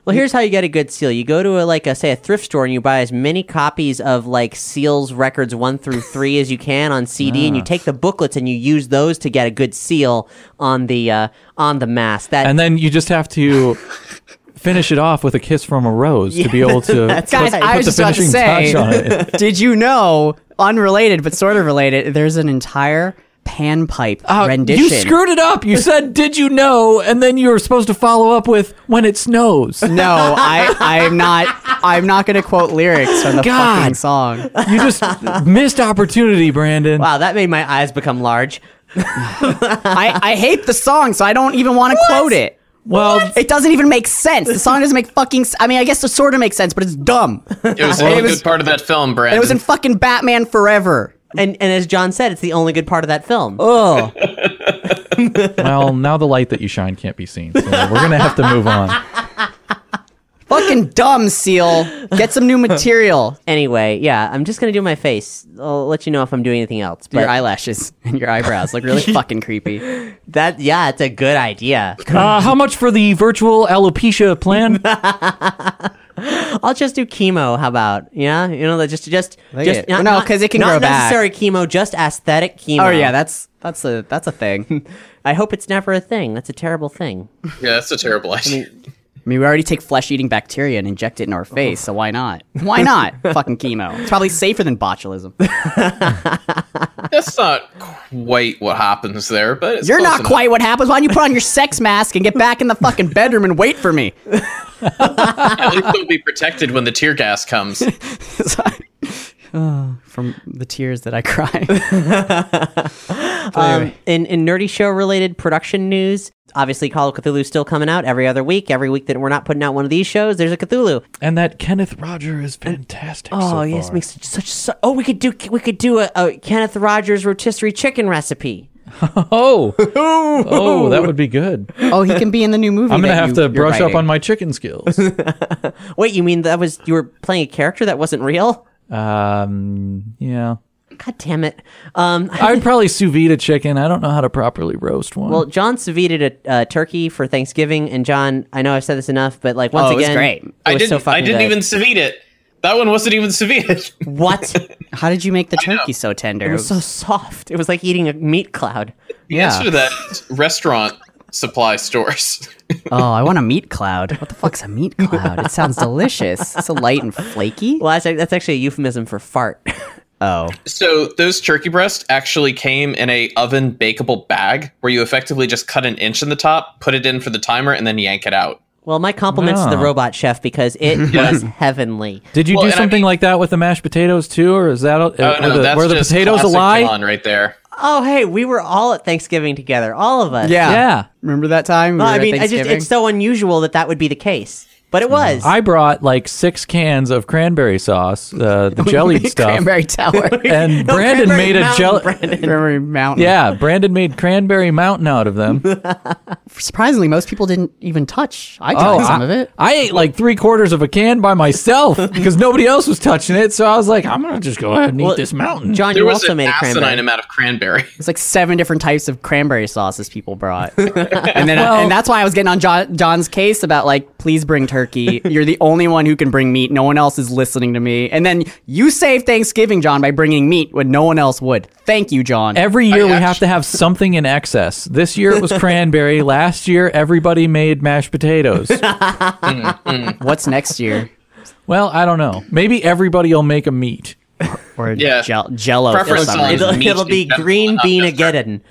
Speaker 5: Well, here's how you get a good seal. You go to a thrift store and you buy as many copies of like Seal's records 1 through 3 as you can on CD, and you take the booklets and you use those to get a good seal on the mask.
Speaker 7: And then you just have to finish it off with a kiss from a rose to be able to
Speaker 6: Guys,
Speaker 7: put
Speaker 6: I was
Speaker 7: the
Speaker 6: just about to
Speaker 7: finishing
Speaker 6: say,
Speaker 7: touch on it.
Speaker 6: did you know, unrelated but sort of related, there's an entire panpipe rendition.
Speaker 7: You screwed it up. You said, "Did you know?" and then you were supposed to follow up with "when it snows."
Speaker 6: No, I'm not going to quote lyrics from the fucking song.
Speaker 7: You just missed opportunity, Brandon.
Speaker 5: Wow, that made my eyes become large.
Speaker 6: I hate the song, so I don't even want to quote it.
Speaker 7: Well,
Speaker 6: It doesn't even make sense. The song doesn't make fucking I mean, I guess it sort of makes sense, but it's dumb.
Speaker 8: It was a good part of that film, Brandon.
Speaker 6: And it was in fucking Batman Forever.
Speaker 5: And as John said, it's the only good part of that film.
Speaker 6: Oh.
Speaker 7: well, now the light that you shine can't be seen, so we're gonna have to move on.
Speaker 6: Fucking dumb, Seal. Get some new material.
Speaker 5: Anyway, yeah, I'm just gonna do my face. I'll let you know if I'm doing anything else.
Speaker 6: Your
Speaker 5: But
Speaker 6: eyelashes and your eyebrows look really fucking creepy.
Speaker 5: it's a good idea.
Speaker 7: How much for the virtual alopecia plan?
Speaker 5: I'll just do chemo. How about just
Speaker 6: it. No, 'cause it can
Speaker 5: not
Speaker 6: grow back.
Speaker 5: necessary chemo, just aesthetic chemo.
Speaker 6: Oh yeah, that's a thing.
Speaker 5: I hope it's never a thing. That's a terrible thing.
Speaker 8: Yeah, that's a terrible idea.
Speaker 6: I mean, we already take flesh-eating bacteria and inject it in our face, so why not? Why not? Fucking chemo. It's probably safer than botulism.
Speaker 8: That's not quite what happens there, but it's
Speaker 6: You're
Speaker 8: close
Speaker 6: not
Speaker 8: enough.
Speaker 6: quite what happens. Why don't you put on your sex mask and get back in the fucking bedroom and wait for me?
Speaker 8: At least they'll be protected when the tear gas comes.
Speaker 6: From the tears that I cry.
Speaker 5: In nerdy show related production news, obviously Call of Cthulhu is still coming out every other week. Every week that we're not putting out one of these shows, there's a Cthulhu.
Speaker 7: And that Kenneth Roger is fantastic.
Speaker 5: Oh yes,
Speaker 7: far.
Speaker 5: makes oh, we could do a Kenneth Rogers rotisserie chicken recipe.
Speaker 7: Oh, that would be good.
Speaker 6: Oh, he can be in the new movie.
Speaker 7: I'm gonna
Speaker 6: that
Speaker 7: have to
Speaker 6: you're
Speaker 7: brush up
Speaker 6: writing.
Speaker 7: on my chicken skills.
Speaker 5: Wait, you mean you were playing a character that wasn't real?
Speaker 7: Yeah.
Speaker 5: God damn it.
Speaker 7: I would probably sous vide a chicken. I don't know how to properly roast one.
Speaker 5: Well, John sous vide'd a turkey for Thanksgiving, and John, I know I've said this enough, but like once
Speaker 6: Oh, it was
Speaker 5: again,
Speaker 6: great.
Speaker 5: it was so fucking
Speaker 8: I didn't
Speaker 5: good.
Speaker 8: even sous vide it. That one wasn't even sous vide.
Speaker 5: What?
Speaker 6: How did you make the turkey so tender?
Speaker 5: It was so soft. It was like eating a meat cloud.
Speaker 8: The answer to that restaurant supply stores.
Speaker 6: Oh, I want a meat cloud. What the fuck's a meat cloud? It sounds delicious. It's so light and flaky.
Speaker 5: Well, that's actually a euphemism for fart.
Speaker 6: Oh.
Speaker 8: So those turkey breasts actually came in a oven bakeable bag where you effectively just cut an inch in the top, put it in for the timer, and then yank it out.
Speaker 5: Well, my compliments to the
Speaker 7: Wow.
Speaker 5: robot chef because it was heavenly.
Speaker 7: Did you
Speaker 8: Well,
Speaker 7: do
Speaker 8: and I
Speaker 7: something
Speaker 8: mean-
Speaker 7: like that with the mashed potatoes too, or is that
Speaker 8: Oh no, that's
Speaker 7: were the
Speaker 8: just
Speaker 7: potatoes a
Speaker 8: classic
Speaker 7: lie?
Speaker 8: John right there.
Speaker 5: Oh, hey, we were all at Thanksgiving together, all of us.
Speaker 7: Yeah.
Speaker 6: Remember that time?
Speaker 5: No,
Speaker 6: we were
Speaker 5: I
Speaker 6: at
Speaker 5: mean,
Speaker 6: Thanksgiving?
Speaker 5: it's so unusual that would be the case, but it was.
Speaker 7: I brought like 6 cans of cranberry sauce, the jellied stuff,
Speaker 6: Cranberry Tower.
Speaker 7: and
Speaker 5: No,
Speaker 7: Brandon
Speaker 5: Cranberry
Speaker 7: made a
Speaker 5: Mountain,
Speaker 7: jelly.
Speaker 5: Brandon.
Speaker 6: Cranberry Mountain.
Speaker 7: Yeah, Brandon made cranberry mountain out of them.
Speaker 6: Surprisingly, most people didn't even touch. I tried some of it.
Speaker 7: I ate like 3/4 of a can by myself because nobody else was touching it. So I was like, I'm gonna just go ahead and eat
Speaker 5: Well,
Speaker 7: this mountain.
Speaker 5: John,
Speaker 8: There
Speaker 5: you
Speaker 8: was
Speaker 5: also
Speaker 8: an
Speaker 5: made a
Speaker 8: asinine
Speaker 5: cranberry.
Speaker 8: amount of cranberry.
Speaker 6: It's like 7 different types of cranberry sauces people brought. And then and that's why I was getting on John's case about like, please bring turkey. You're the only one who can bring meat. No one else is listening to me. And then you saved Thanksgiving, John, by bringing meat when no one else would. Thank you, John.
Speaker 7: Every year we have
Speaker 8: actually-
Speaker 7: to have something in excess. This year it was cranberry. Last year everybody made mashed potatoes.
Speaker 6: What's next year?
Speaker 7: Well, I don't know. Maybe everybody will make a meat.
Speaker 6: Or
Speaker 8: Yeah.
Speaker 6: Jello. for
Speaker 8: Preference
Speaker 6: some
Speaker 8: on-
Speaker 6: reason.
Speaker 8: meat
Speaker 5: It'll be
Speaker 8: in general,
Speaker 5: green
Speaker 8: not
Speaker 5: bean
Speaker 8: just
Speaker 5: again.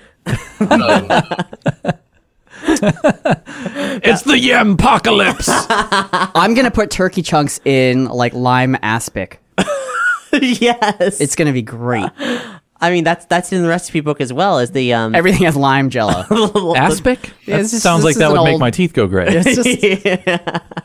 Speaker 7: It's the yam apocalypse.
Speaker 6: I'm gonna put turkey chunks in like lime aspic.
Speaker 5: Yes,
Speaker 6: It's gonna be great.
Speaker 5: I mean, that's in the recipe book as well as the
Speaker 6: Everything has lime Jello.
Speaker 7: Aspic?
Speaker 6: Yeah,
Speaker 7: That
Speaker 6: it's just-
Speaker 7: sounds
Speaker 6: this
Speaker 7: like
Speaker 6: is
Speaker 7: that
Speaker 6: an
Speaker 7: would make
Speaker 6: old-
Speaker 7: my teeth go gray.
Speaker 6: It's just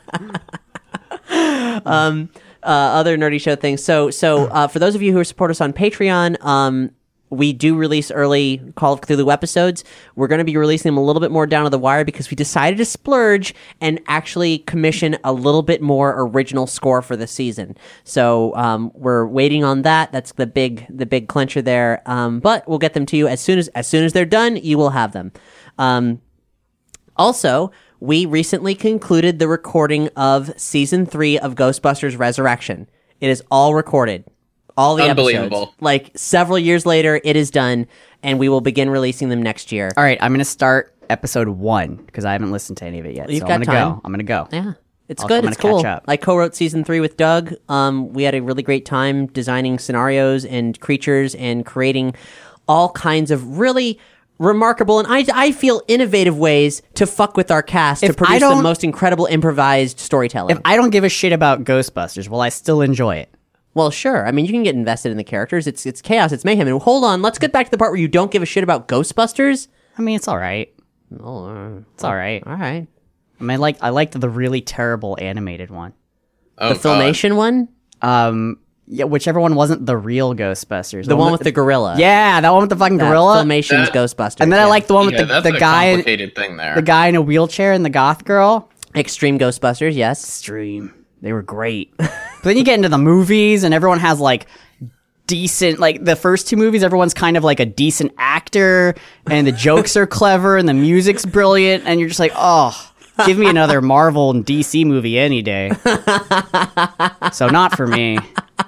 Speaker 5: other nerdy show things. So for those of you who support us on Patreon, we do release early Call of Cthulhu episodes. We're going to be releasing them a little bit more down to the wire because we decided to splurge and actually commission a little bit more original score for the season. So we're waiting on that. That's the big clincher there. But we'll get them to you as soon as they're done. You will have them. Also, we recently concluded the recording of season 3 of Ghostbusters Resurrection. It is all recorded. All the
Speaker 8: Unbelievable.
Speaker 5: episodes. Like several years later, it is done, and we will begin releasing them next year.
Speaker 6: All right, I'm going to start episode 1 because I haven't listened to any of it yet.
Speaker 5: You've
Speaker 6: so
Speaker 5: got
Speaker 6: I'm going to
Speaker 5: time.
Speaker 6: go. I'm going to go.
Speaker 5: Yeah. It's
Speaker 6: I'm
Speaker 5: good.
Speaker 6: gonna
Speaker 5: It's cool.
Speaker 6: catch up.
Speaker 5: I co-wrote season 3 with Doug. We had a really great time designing scenarios and creatures and creating all kinds of really remarkable and I feel innovative ways to fuck with our cast to
Speaker 6: If I
Speaker 5: produce the
Speaker 6: don't-
Speaker 5: most incredible improvised storytelling.
Speaker 6: If I don't give a shit about Ghostbusters, will I still enjoy it?
Speaker 5: Well, sure. I mean, you can get invested in the characters. It's chaos. It's mayhem. And hold on, let's get back to the part where you don't give a shit about Ghostbusters.
Speaker 6: I mean, it's all right.
Speaker 5: Oh,
Speaker 6: It's all right.
Speaker 5: all right.
Speaker 6: I mean, I liked the really terrible animated one.
Speaker 8: Oh,
Speaker 5: The Filmation one,
Speaker 6: Yeah, whichever one wasn't the real Ghostbusters.
Speaker 5: the one with the gorilla.
Speaker 6: Yeah, that one with the fucking
Speaker 5: That
Speaker 6: gorilla.
Speaker 5: Filmation's
Speaker 8: That-
Speaker 5: Ghostbusters.
Speaker 6: And then I
Speaker 5: yeah.
Speaker 6: like the one with
Speaker 8: Yeah, that's
Speaker 6: the
Speaker 8: a
Speaker 6: guy,
Speaker 8: complicated thing there.
Speaker 6: the guy in a wheelchair and the goth girl.
Speaker 5: Extreme Ghostbusters. Yes.
Speaker 6: Extreme. They were great. But then you get into the movies, and everyone has like decent, like the first 2 movies, everyone's kind of like a decent actor, and the jokes are clever, and the music's brilliant, and you're just like, oh, give me another Marvel and DC movie any day. So not for me.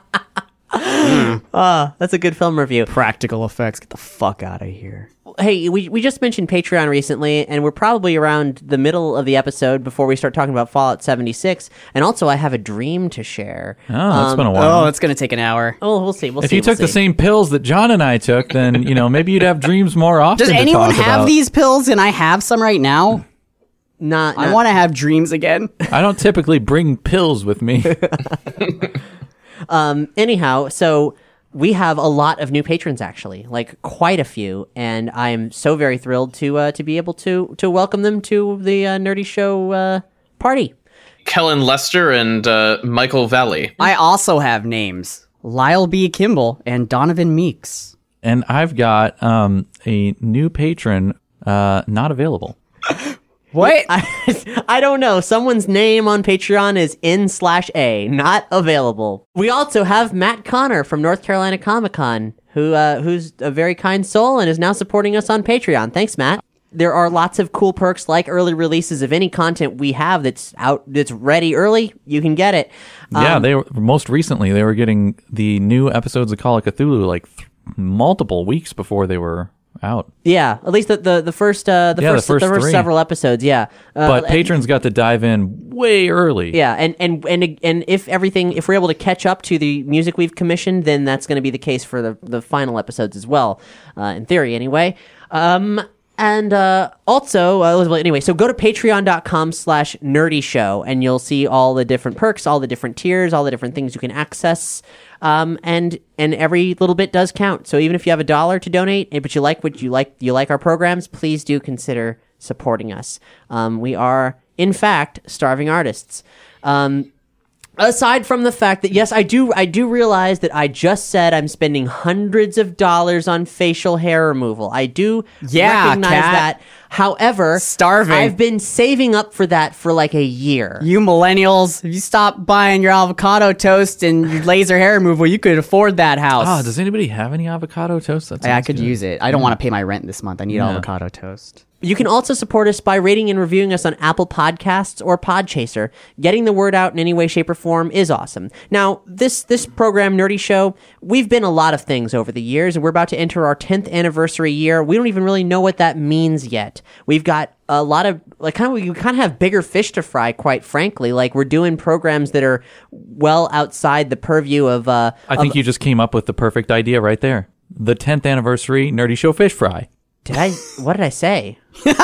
Speaker 5: That's a good film review.
Speaker 6: Practical effects, get the fuck out of here.
Speaker 5: Hey, we just mentioned Patreon recently, and we're probably around the middle of the episode before we start talking about Fallout 76. And also, I have a dream to share.
Speaker 7: Oh, it's been a while.
Speaker 6: Oh, it's gonna take an hour.
Speaker 5: Oh, we'll see.
Speaker 7: If you took the same pills that John and I took, then maybe you'd have dreams more often.
Speaker 6: Does
Speaker 7: to
Speaker 6: anyone
Speaker 7: talk
Speaker 6: have
Speaker 7: about.
Speaker 6: these pills? And I have some right now. I want to have dreams again.
Speaker 7: I don't typically bring pills with me.
Speaker 5: Anyhow, so we have a lot of new patrons, actually, like quite a few, and I am so very thrilled to be able to welcome them to the Nerdy Show party.
Speaker 8: Kellen Lester and Michael Valley.
Speaker 6: I also have names: Lyle B. Kimball and Donovan Meeks.
Speaker 7: And I've got a new patron not available.
Speaker 6: What?
Speaker 5: I don't know. Someone's name on Patreon is N/A, not available. We also have Matt Connor from North Carolina Comic Con, who's a very kind soul and is now supporting us on Patreon. Thanks, Matt. There are lots of cool perks like early releases of any content we have that's out, that's ready early. You can get it.
Speaker 7: Yeah, they were most recently they were getting the new episodes of Call of Cthulhu like multiple weeks before they were out.
Speaker 5: Yeah, at least the first
Speaker 7: the first 3.
Speaker 5: several episodes. Yeah,
Speaker 7: But patrons got to dive in way early.
Speaker 5: yeah, and if we're able to catch up to the music we've commissioned, then that's going to be the case for the final episodes as well, in theory, anyway. And also, anyway, so go to patreon.com/nerdyshow and you'll see all the different perks, all the different tiers, all the different things you can access. And every little bit does count. So even if you have $1 to donate, but you like our programs, please do consider supporting us. We are, in fact, starving artists. Aside from the fact that, yes, I do realize that I just said I'm spending hundreds of dollars on facial hair removal. I do recognize
Speaker 6: Kat.
Speaker 5: that. However,
Speaker 6: Starving.
Speaker 5: I've been saving up for that for like a year.
Speaker 6: You millennials, if you stop buying your avocado toast and your laser hair removal, you could afford that house.
Speaker 7: Oh, does anybody have any avocado toast? That
Speaker 6: I
Speaker 7: sounds
Speaker 6: could
Speaker 7: good.
Speaker 6: use it. I don't want to pay my rent this month. I need avocado toast.
Speaker 5: You can also support us by rating and reviewing us on Apple Podcasts or Podchaser. Getting the word out in any way, shape, or form is awesome. Now, this program, Nerdy Show, we've been a lot of things over the years, and we're about to enter our 10th anniversary year. We don't even really know what that means yet. We've got a lot of, we kind of have bigger fish to fry, quite frankly. Like, we're doing programs that are well outside the purview of...
Speaker 7: I think you just came up with the perfect idea right there. The 10th anniversary Nerdy Show Fish Fry.
Speaker 5: What did I say?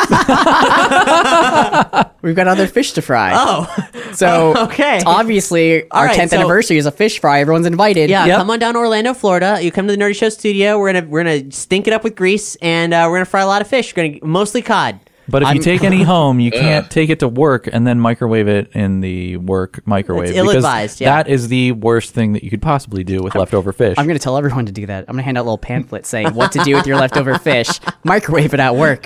Speaker 6: We've got other fish to fry.
Speaker 5: Oh,
Speaker 6: So,
Speaker 5: okay.
Speaker 6: Obviously, our
Speaker 5: right,
Speaker 6: 10th
Speaker 5: so-
Speaker 6: anniversary is a fish fry. Everyone's invited.
Speaker 5: Yeah, come on down to Orlando, Florida. You come to the Nerdy Show studio. We're gonna stink it up with grease, and we're gonna fry a lot of fish. We're gonna mostly cod.
Speaker 7: But if you take any home, you can't take it to work and then microwave it in the work microwave.
Speaker 5: It's ill-advised,
Speaker 7: because
Speaker 5: yeah.
Speaker 7: that is the worst thing that you could possibly do with leftover fish.
Speaker 6: I'm going to tell everyone to do that. I'm going to hand out little pamphlets saying what to do with your leftover fish. Microwave it at work.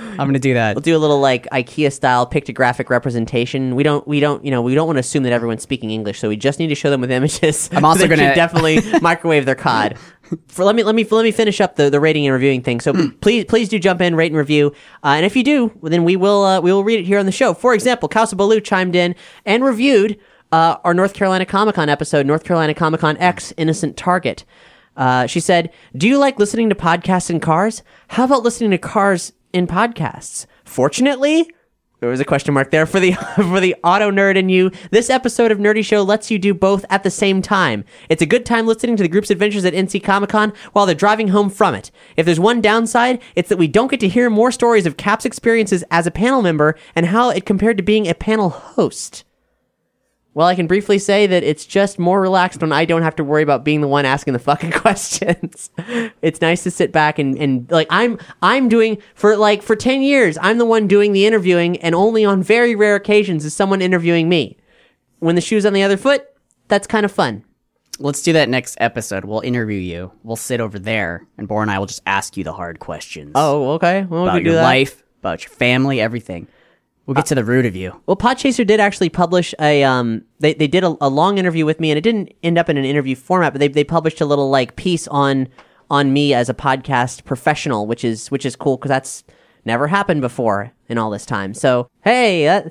Speaker 6: I'm gonna do that.
Speaker 5: We'll do a little like IKEA style pictographic representation. We don't want to assume that everyone's speaking English, so we just need to show them with images.
Speaker 6: I'm also
Speaker 5: They should
Speaker 6: gonna-
Speaker 5: definitely microwave their cod. Let me finish up the rating and reviewing thing. So please do jump in, rate and review, and if you do, then we will read it here on the show. For example, Kausa Baloo chimed in and reviewed our North Carolina Comic-Con episode, North Carolina Comic-Con X Innocent Target. She said, "Do you like listening to podcasts in cars? How about listening to cars in podcasts? Fortunately," there was a question mark there for the for the auto nerd in you, "this episode of Nerdy Show lets you do both at the same time. It's a good time listening to the group's adventures at NC Comic-Con while they're driving home from it. If there's one downside, it's that we don't get to hear more stories of Cap's experiences as a panel member and how it compared to being a panel host. Well, I can briefly say that it's just more relaxed when I don't have to worry about being the one asking the fucking questions. It's nice to sit back and like I'm doing for 10 years, I'm the one doing the interviewing, and only on very rare occasions is someone interviewing me. When the shoe's on the other foot, that's kind of fun."
Speaker 6: Let's do that next episode. We'll interview you. We'll sit over there, and Bor and I will just ask you the hard questions.
Speaker 5: Oh, okay. Well, we
Speaker 6: about
Speaker 5: can do
Speaker 6: your
Speaker 5: that.
Speaker 6: life, about your family, everything. We'll get to the root of you.
Speaker 5: Well, Podchaser did actually publish a they did a long interview with me, and it didn't end up in an interview format, but they published a little like piece on me as a podcast professional, which is cool because that's never happened before in all this time. So hey,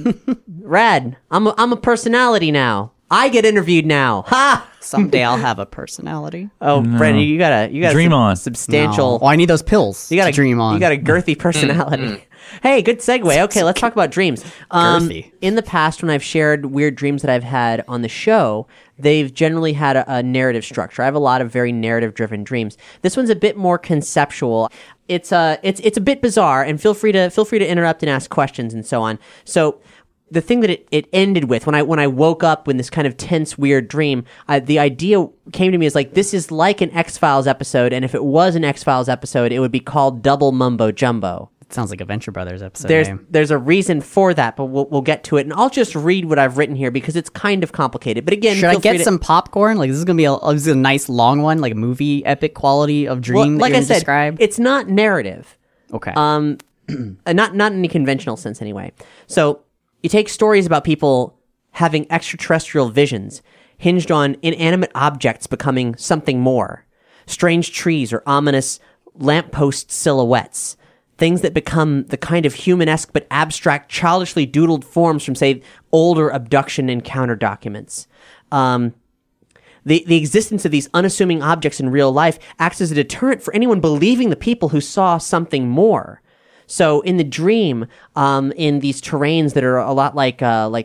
Speaker 5: rad! I'm a personality now. I get interviewed now. Ha!
Speaker 6: Someday I'll have a personality.
Speaker 5: Oh, Brandon, you got
Speaker 7: Dream on.
Speaker 5: substantial.
Speaker 6: No. Oh, I need those pills
Speaker 5: You got
Speaker 6: to dream on.
Speaker 5: You got a girthy personality. Hey, good segue. Okay, let's talk about dreams.
Speaker 6: Girthy.
Speaker 5: In the past, when I've shared weird dreams that I've had on the show, they've generally had a narrative structure. I have a lot of very narrative-driven dreams. This one's a bit more conceptual. It's a bit bizarre, and feel free to interrupt and ask questions and so on. So, the thing that it ended with, when I woke up in this kind of tense, weird dream, the idea came to me as like, this is like an X-Files episode, and if it was an X-Files episode, it would be called Double Mumbo Jumbo.
Speaker 6: It sounds like a Venture Brothers episode name.
Speaker 5: There's a reason for that, but we'll get to it, and I'll just read what I've written here because it's kind of complicated. But again,
Speaker 6: Should I
Speaker 5: feel free
Speaker 6: get some popcorn? Like, this is gonna be this is a nice long one, like a movie epic quality of dream.
Speaker 5: Well,
Speaker 6: that
Speaker 5: like
Speaker 6: you're
Speaker 5: I
Speaker 6: gonna
Speaker 5: said,
Speaker 6: describe?
Speaker 5: it's not narrative.
Speaker 6: Okay.
Speaker 5: Not in any conventional sense anyway. So you take stories about people having extraterrestrial visions hinged on inanimate objects becoming something more, strange trees or ominous lamppost silhouettes, things that become the kind of humanesque but abstract, childishly doodled forms from, say, older abduction encounter documents. The existence of these unassuming objects in real life acts as a deterrent for anyone believing the people who saw something more. So in the dream, in these terrains that are a lot like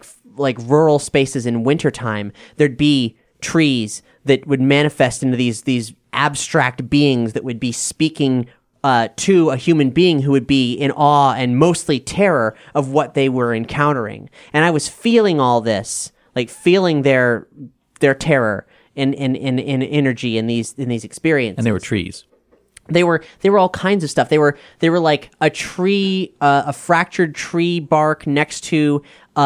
Speaker 5: rural spaces in wintertime, there'd be trees that would manifest into these abstract beings that would be speaking to a human being who would be in awe and mostly terror of what they were encountering. And I was feeling all this, like feeling their terror and energy in these experiences.
Speaker 7: And they were trees.
Speaker 5: They were all kinds of stuff. They were like a tree, a fractured tree bark next to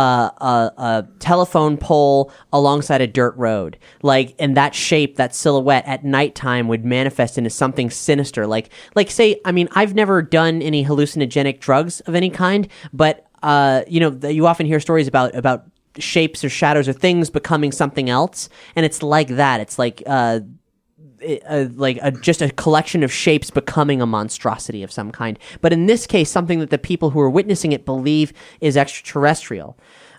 Speaker 5: a telephone pole alongside a dirt road. Like, and that shape, that silhouette at nighttime would manifest into something sinister. Like say, I mean, I've never done any hallucinogenic drugs of any kind, but you often hear stories about shapes or shadows or things becoming something else, and it's like that. It's like just a collection of shapes becoming a monstrosity of some kind. But in this case, something that the people who are witnessing it believe is extraterrestrial.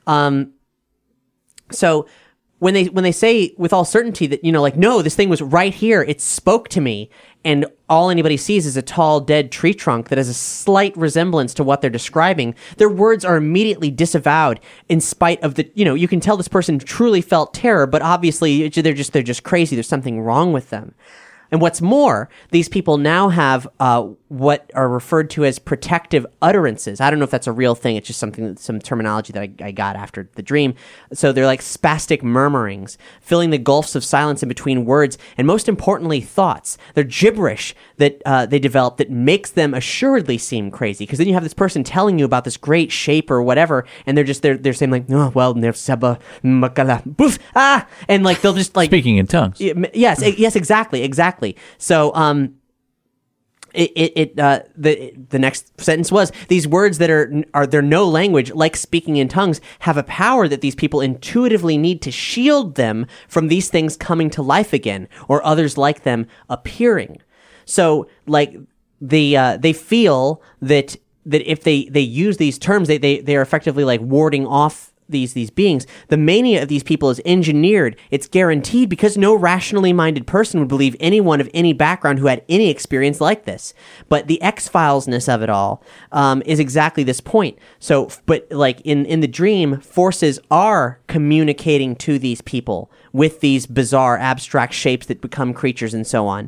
Speaker 5: So when they say with all certainty that, no, this thing was right here, it spoke to me, and all anybody sees is a tall, dead tree trunk that has a slight resemblance to what they're describing, their words are immediately disavowed in spite of the, you can tell this person truly felt terror, but obviously they're just crazy. There's something wrong with them. And what's more, these people now have what are referred to as protective utterances. I don't know if that's a real thing. It's just some terminology that I got after the dream. So they're like spastic murmurings, filling the gulfs of silence in between words, and most importantly, thoughts. They're gibberish that they develop that makes them assuredly seem crazy. Because then you have this person telling you about this great shape or whatever, and they're saying like, oh, well, boof, ah, and like they'll just like
Speaker 7: Speaking in tongues.
Speaker 5: yes, exactly. So, the next sentence was, these words that are they're no language, like speaking in tongues, have a power that these people intuitively need to shield them from these things coming to life again, or others like them appearing. So, like, they feel that if they use these terms, they are effectively like warding off these beings. The mania of these people is engineered. It's guaranteed because no rationally minded person would believe anyone of any background who had any experience like this. But the X-Filesness of it all is exactly this point. So, but like in the dream, forces are communicating to these people with these bizarre abstract shapes that become creatures and so on.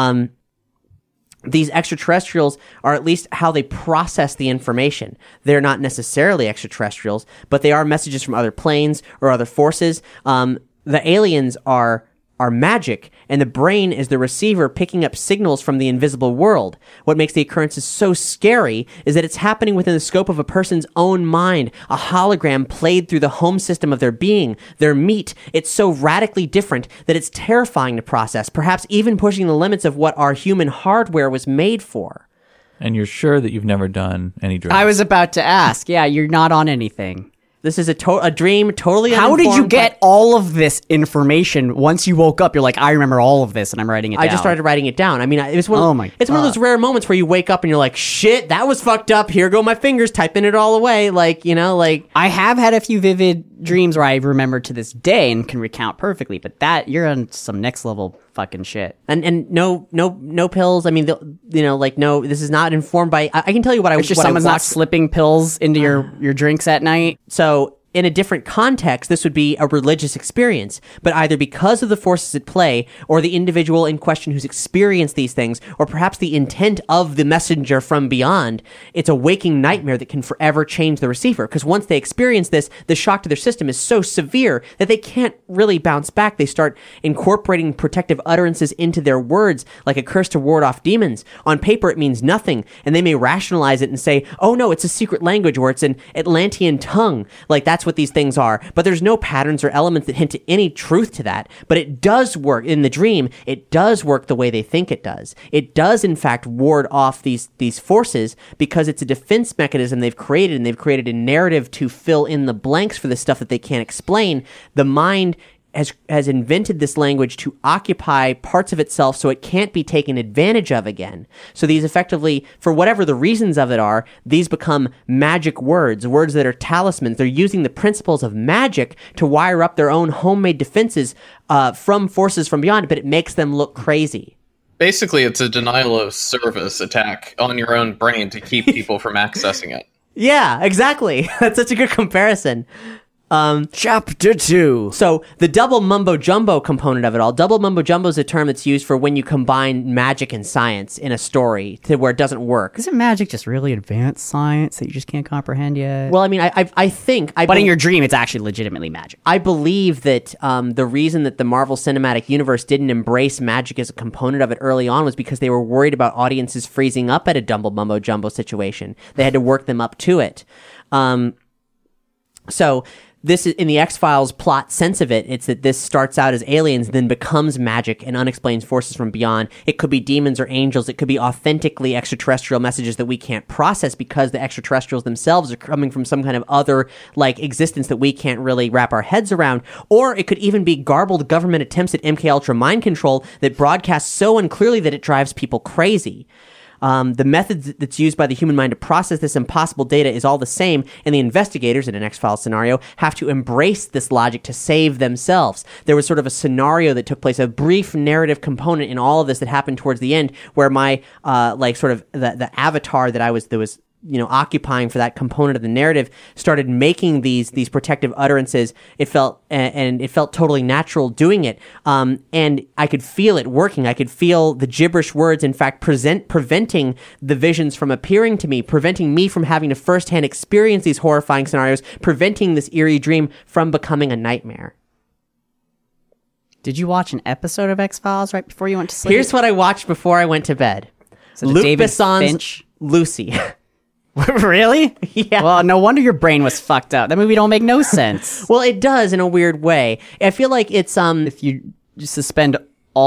Speaker 5: These extraterrestrials are at least how they process the information. They're not necessarily extraterrestrials, but they are messages from other planes or other forces. The aliens are magic, and the brain is the receiver picking up signals from the invisible world. What makes the occurrences so scary is that it's happening within the scope of a person's own mind, a hologram played through the home system of their being, their meat. It's so radically different that it's terrifying to process, perhaps even pushing the limits of what our human hardware was made for.
Speaker 7: And you're sure that you've never done any drugs?
Speaker 6: I was about to ask. Yeah, you're not on anything.
Speaker 5: This is a dream, totally
Speaker 6: How did you
Speaker 5: uninformed,
Speaker 6: get all of this information once you woke up? You're like, I remember all of this, and I'm writing it down.
Speaker 5: I just started writing it down. I mean, it's one
Speaker 6: Oh my
Speaker 5: it's one of those rare moments where you wake up and you're like, shit, that was fucked up. Here go my fingers typing it all away. Like, you know, like...
Speaker 6: I have had a few vivid dreams where I remember to this day and can recount perfectly, but that, you're on some next level fucking shit.
Speaker 5: And no pills. I mean, you know, like, no, this is not informed by... I can tell you what I...
Speaker 6: It's just
Speaker 5: what I
Speaker 6: someone's not
Speaker 5: watched.
Speaker 6: slipping pills into your drinks at night.
Speaker 5: So... in a different context, this would be a religious experience, but either because of the forces at play, or the individual in question who's experienced these things, or perhaps the intent of the messenger from beyond, it's a waking nightmare that can forever change the receiver. Because once they experience this, the shock to their system is so severe that they can't really bounce back. They start incorporating protective utterances into their words, like a curse to ward off demons. On paper, it means nothing, and they may rationalize it and say, oh no, it's a secret language, or it's an Atlantean tongue. Like, that's what these things are, but there's no patterns or elements that hint to any truth to that. But it does work in the dream. It does work the way they think it does. It does, in fact, ward off these forces because it's a defense mechanism they've created, and they've created a narrative to fill in the blanks for the stuff that they can't explain. The mind has invented this language to occupy parts of itself so it can't be taken advantage of again. So these effectively, for whatever the reasons of it are, these become magic words that are talismans. They're using the principles of magic to wire up their own homemade defenses from forces from beyond, but it makes them look crazy.
Speaker 8: Basically, it's a denial of service attack on your own brain to keep people from accessing it.
Speaker 5: Yeah, exactly. That's such a good comparison.
Speaker 6: Chapter 2.
Speaker 5: So the double mumbo jumbo component of it all, double mumbo jumbo is a term that's used for when you combine magic and science in a story to where it doesn't work.
Speaker 6: Isn't magic just really advanced science that you just can't comprehend yet?
Speaker 5: Well, I mean, I think...
Speaker 6: But in your dream, it's actually legitimately magic.
Speaker 5: I believe that the reason that the Marvel Cinematic Universe didn't embrace magic as a component of it early on was because they were worried about audiences freezing up at a double mumbo jumbo situation. They had to work them up to it. So... this is in the X-Files plot sense of it. It's that this starts out as aliens, then becomes magic and unexplained forces from beyond. It could be demons or angels. It could be authentically extraterrestrial messages that we can't process because the extraterrestrials themselves are coming from some kind of other like existence that we can't really wrap our heads around. Or it could even be garbled government attempts at MKUltra mind control that broadcast so unclearly that it drives people crazy. The method that's used by the human mind to process this impossible data is all the same, and the investigators in an X-Files scenario have to embrace this logic to save themselves. There was sort of a scenario that took place, a brief narrative component in all of this that happened towards the end, where my the avatar that was occupying for that component of the narrative started making these protective utterances. It felt totally natural doing it. And I could feel it working. I could feel the gibberish words, in fact, preventing the visions from appearing to me, preventing me from having to firsthand experience these horrifying scenarios, preventing this eerie dream from becoming a nightmare.
Speaker 6: Did you watch an episode of X-Files right before you went to sleep?
Speaker 5: Here's what I watched before I went to bed.
Speaker 6: So
Speaker 5: Luc
Speaker 6: David
Speaker 5: Besson's
Speaker 6: Finch?
Speaker 5: Lucy.
Speaker 6: Really?
Speaker 5: Yeah.
Speaker 6: Well, no wonder your brain was fucked up. That movie don't make no sense.
Speaker 5: Well, it does in a weird way. I feel like it's
Speaker 6: If you suspend all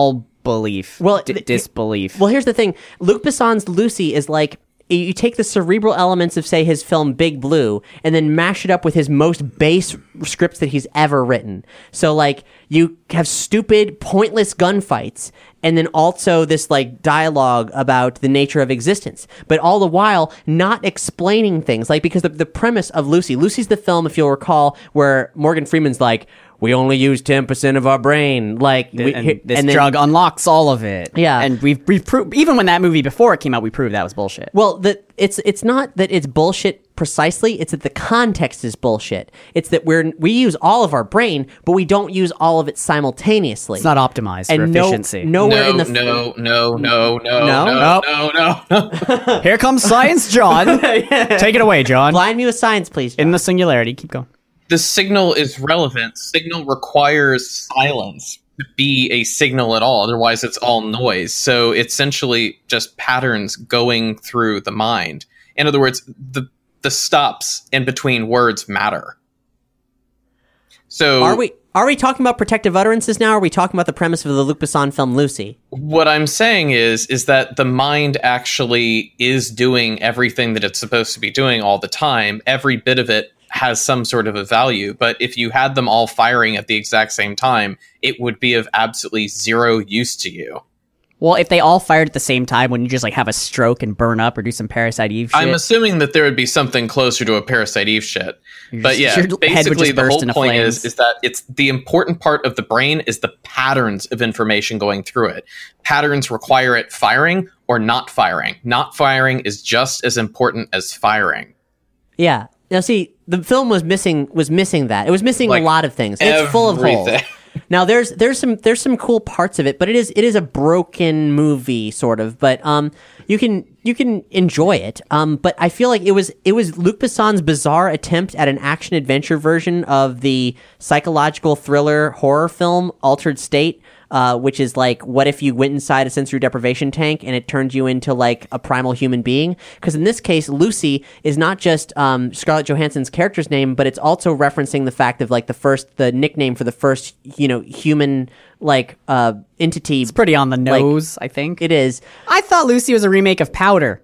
Speaker 6: belief.
Speaker 5: Well,
Speaker 6: disbelief.
Speaker 5: Well, here's the thing. Luc Besson's Lucy is like, you take the cerebral elements of, say, his film Big Blue, and then mash it up with his most base scripts that he's ever written. So, like, you have stupid, pointless gunfights, and then also this, like, dialogue about the nature of existence. But all the while, not explaining things. Like, because the premise of Lucy's the film, if you'll recall, where Morgan Freeman's like, we only use 10% of our brain. Like,
Speaker 6: this drug unlocks all of it.
Speaker 5: Yeah.
Speaker 6: And we've proved, even when that movie before it came out, we proved that was bullshit.
Speaker 5: Well, it's not that it's bullshit precisely. It's that the context is bullshit. It's that we use all of our brain, but we don't use all of it simultaneously.
Speaker 6: It's not optimized for efficiency.
Speaker 5: Nowhere in the
Speaker 8: No.
Speaker 6: Here comes science, John. Take it away, John.
Speaker 5: Blind me with science, please.
Speaker 6: In the singularity. Keep going.
Speaker 8: The signal is relevant. Signal requires silence to be a signal at all. Otherwise, it's all noise. So it's essentially just patterns going through the mind. In other words, the stops in between words matter. So
Speaker 5: Are we talking about protective utterances now, or are we talking about the premise of the Luc Besson film Lucy?
Speaker 8: what I'm saying is that the mind actually is doing everything that it's supposed to be doing all the time. Every bit of it has some sort of a value, but if you had them all firing at the exact same time, it would be of absolutely zero use to you.
Speaker 6: Well, if they all fired at the same time, wouldn't you just like have a stroke and burn up or do some Parasite Eve shit?
Speaker 8: I'm assuming that there would be something closer to a Parasite Eve shit. But yeah, basically the whole point is that it's the important part of the brain is the patterns of information going through it. Patterns require it firing or not firing. Not firing is just as important as firing.
Speaker 5: Yeah. Now, see, the film was missing that. It was missing a lot of things. It's full of holes. Now, there's some cool parts of it, but it is a broken movie sort of. But you can enjoy it. But I feel like it was Luc Besson's bizarre attempt at an action adventure version of the psychological thriller horror film Altered State. Which is like, what if you went inside a sensory deprivation tank and it turned you into like a primal human being? Because in this case, Lucy is not just Scarlett Johansson's character's name, but it's also referencing the fact of like the nickname for the first, human like entity.
Speaker 6: It's pretty on the nose, I think.
Speaker 5: It is.
Speaker 6: I thought Lucy was a remake of Powder.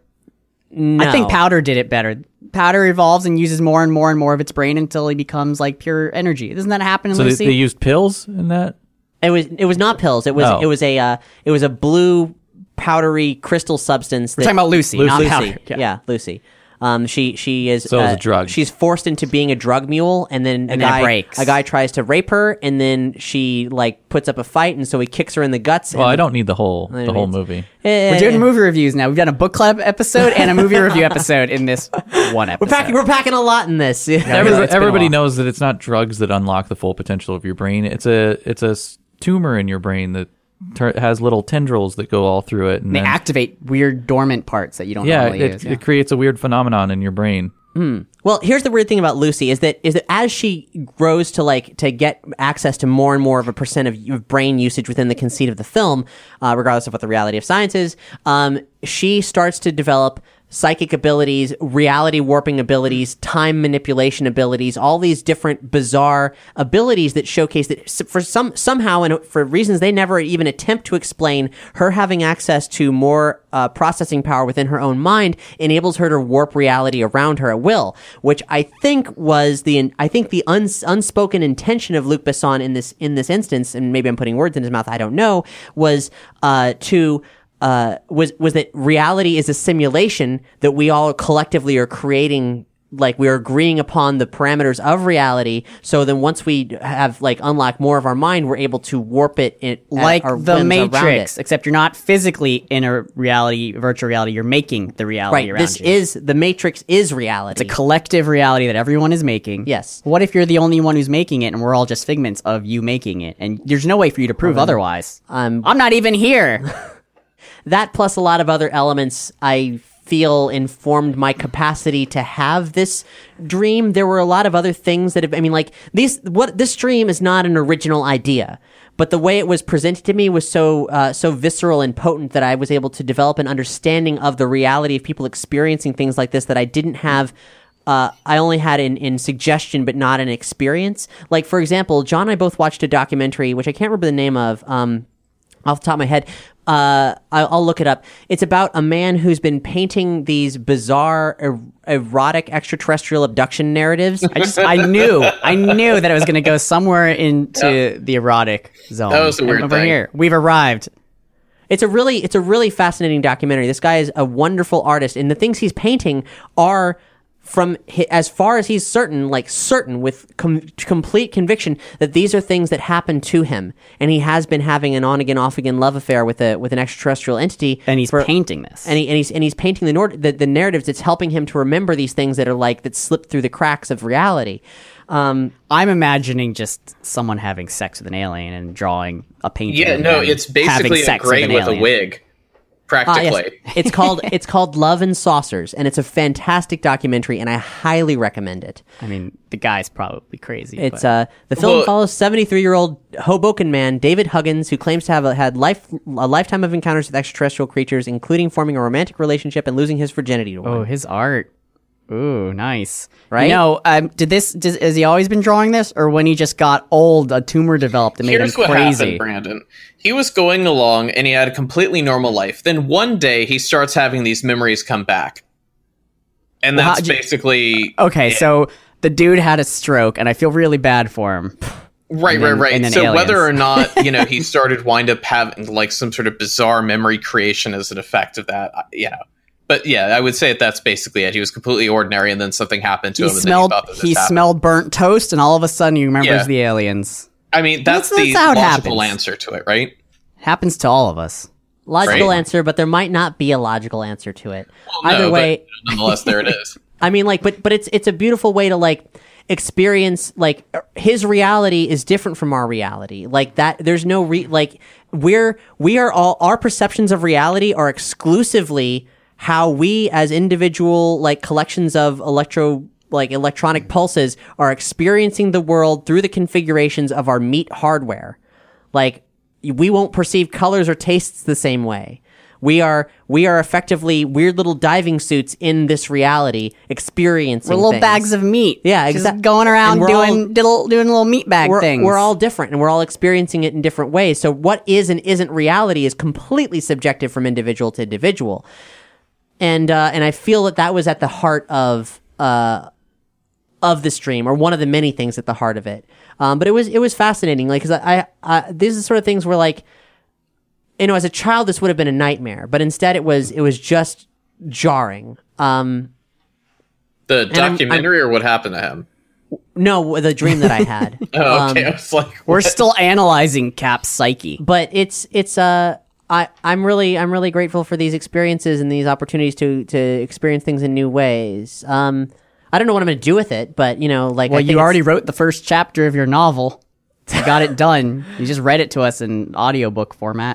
Speaker 5: No.
Speaker 6: I think Powder did it better. Powder evolves and uses more and more and more of its brain until he becomes like pure energy. Doesn't that happen in
Speaker 7: So
Speaker 6: Lucy?
Speaker 7: they used pills in that?
Speaker 5: It was not pills. It was a blue powdery crystal substance.
Speaker 6: We're talking about Lucy, not Powder.
Speaker 5: Yeah, Lucy. She is
Speaker 7: So it's a drug.
Speaker 5: She's forced into being a drug mule, and then
Speaker 6: then it breaks.
Speaker 5: a guy tries to rape her, and then she like puts up a fight, and so he kicks her in the guts.
Speaker 7: Well, I don't need the whole movie.
Speaker 6: We're doing movie reviews now. We've done a book club episode and a movie review episode in this one episode.
Speaker 5: We're packing a lot in this.
Speaker 7: Everybody knows that it's not drugs that unlock the full potential of your brain. It's a tumor in your brain that has little tendrils that go all through it, and
Speaker 6: they activate weird dormant parts that you don't normally use.
Speaker 7: It creates a weird phenomenon in your brain.
Speaker 5: Well, here's the weird thing about Lucy is that as she grows to get access to more and more of a percent of brain usage within the conceit of the film, regardless of what the reality of science is, she starts to develop psychic abilities, reality warping abilities, time manipulation abilities, all these different bizarre abilities that showcase that for somehow and for reasons they never even attempt to explain, her having access to more processing power within her own mind enables her to warp reality around her at will, which I think was the unspoken intention of Luc Besson in this instance, and maybe I'm putting words in his mouth, I don't know, was that reality is a simulation that we all collectively are creating, like we are agreeing upon the parameters of reality. So then once we have like unlocked more of our mind, we're able to warp it
Speaker 6: like
Speaker 5: our
Speaker 6: the
Speaker 5: whims
Speaker 6: Matrix, except you're not physically in a virtual reality. You're making the reality around you.
Speaker 5: The Matrix is reality.
Speaker 6: It's a collective reality that everyone is making.
Speaker 5: Yes.
Speaker 6: What if you're the only one who's making it and we're all just figments of you making it? And there's no way for you to prove otherwise. I'm not even here.
Speaker 5: That plus a lot of other elements I feel informed my capacity to have this dream. There were a lot of other things that this dream is not an original idea, but the way it was presented to me was so visceral and potent that I was able to develop an understanding of the reality of people experiencing things like this that I didn't have. I only had in suggestion, but not in experience. Like, for example, John and I both watched a documentary, which I can't remember the name of, off the top of my head. I'll look it up. It's about a man who's been painting these bizarre erotic extraterrestrial abduction narratives.
Speaker 6: I knew that it was going to go somewhere into the erotic zone.
Speaker 8: That was a weird
Speaker 6: Over
Speaker 8: thing.
Speaker 6: here, we've arrived.
Speaker 5: It's a really fascinating documentary. This guy is a wonderful artist, and the things he's painting are from as far as he's certain with complete conviction that these are things that happen to him, and he has been having an on again off again love affair with an extraterrestrial entity,
Speaker 6: And he's painting this.
Speaker 5: and he's painting the narratives that's helping him to remember these things that slip through the cracks of reality.
Speaker 6: I'm imagining just someone having sex with an alien and drawing a painting.
Speaker 8: Yeah,
Speaker 6: of
Speaker 8: no,
Speaker 6: them
Speaker 8: it's
Speaker 6: having
Speaker 8: basically a
Speaker 6: sex
Speaker 8: grade
Speaker 6: an
Speaker 8: with a
Speaker 6: alien.
Speaker 8: wig, practically.
Speaker 5: Yes. It's called Love and Saucers, and it's a fantastic documentary, and I highly recommend it.
Speaker 6: I mean, the guy's probably crazy.
Speaker 5: It's
Speaker 6: but
Speaker 5: the film
Speaker 8: Well-
Speaker 5: follows 73-year-old Hoboken man David Huggins, who claims to have had a lifetime of encounters with extraterrestrial creatures, including forming a romantic relationship and losing his virginity to one.
Speaker 6: oh, his art. Ooh, nice.
Speaker 5: Right?
Speaker 6: Has he always been drawing this, or when he just got old, a tumor developed and made
Speaker 8: Here's
Speaker 6: him
Speaker 8: what
Speaker 6: crazy?
Speaker 8: happened, Brandon. He was going along and he had a completely normal life. Then one day he starts having these memories come back. And
Speaker 6: Well,
Speaker 8: that's
Speaker 6: how'd you-
Speaker 8: basically
Speaker 6: Okay, so the dude had a stroke, and I feel really bad for him.
Speaker 8: right.
Speaker 6: and then
Speaker 8: So
Speaker 6: aliens.
Speaker 8: whether or not, he started wind up having like some sort of bizarre memory creation as an effect of that, But yeah, I would say that's basically it. He was completely ordinary and then something happened to
Speaker 6: He
Speaker 8: him and
Speaker 6: smelled
Speaker 8: then he thought that this
Speaker 6: he
Speaker 8: happened.
Speaker 6: smelled burnt toast, and all of a sudden he remembers
Speaker 8: Yeah.
Speaker 6: the aliens.
Speaker 8: I mean, that's
Speaker 6: That's
Speaker 8: the
Speaker 6: how it
Speaker 8: logical
Speaker 6: happens.
Speaker 8: answer to it, right?
Speaker 6: Happens to all of us.
Speaker 5: Logical
Speaker 8: Right.
Speaker 5: answer, but there might not be a logical answer to it.
Speaker 8: No,
Speaker 5: Either
Speaker 8: but
Speaker 5: way,
Speaker 8: nonetheless, there it is.
Speaker 5: I mean, but it's a beautiful way to experience his reality is different from our reality. Like that, there's no we are all our perceptions of reality are exclusively how we as individual collections of electronic pulses are experiencing the world through the configurations of our meat hardware. Like we won't perceive colors or tastes the same way. We are effectively weird little diving suits in this reality, experiencing
Speaker 6: We're little
Speaker 5: things.
Speaker 6: bags of meat.
Speaker 5: Yeah,
Speaker 6: just
Speaker 5: exact-
Speaker 6: going around
Speaker 5: and we're
Speaker 6: doing little meat bag things.
Speaker 5: We're all different, and we're all experiencing it in different ways. So what is and isn't reality is completely subjective from individual to individual. And I feel that was at the heart of the stream, or one of the many things at the heart of it. But it was fascinating, because I these are the sort of things where as a child this would have been a nightmare, but instead it was just jarring.
Speaker 8: The documentary or what happened to him?
Speaker 5: No, the dream that I had.
Speaker 8: Oh, okay. I was like,
Speaker 6: We're still analyzing Cap's psyche.
Speaker 5: But I'm really grateful for these experiences and these opportunities to experience things in new ways. I don't know what I'm going to do with it, but
Speaker 6: Well,
Speaker 5: I think
Speaker 6: you already wrote the first chapter of your novel. You got it done. You just read it to us in audiobook format.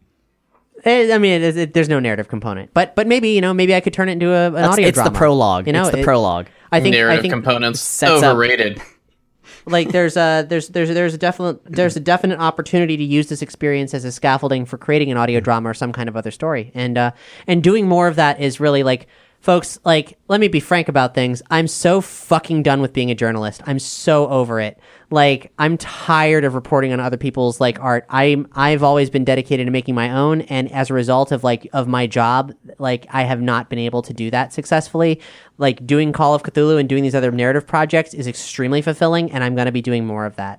Speaker 5: there's no narrative component, but maybe maybe I could turn it into an audio
Speaker 6: It's
Speaker 5: drama.
Speaker 6: the prologue. It's the prologue.
Speaker 5: I think
Speaker 8: narrative components
Speaker 6: sets up-
Speaker 8: overrated.
Speaker 5: there's a definite opportunity to use this experience as a scaffolding for creating an audio drama or some kind of other story, and doing more of that is really folks, let me be frank about things. I'm so fucking done with being a journalist. I'm so over it. I'm tired of reporting on other people's art. I've always been dedicated to making my own, and as a result of my job, I have not been able to do that successfully. Doing Call of Cthulhu and doing these other narrative projects is extremely fulfilling, and I'm going to be doing more of that.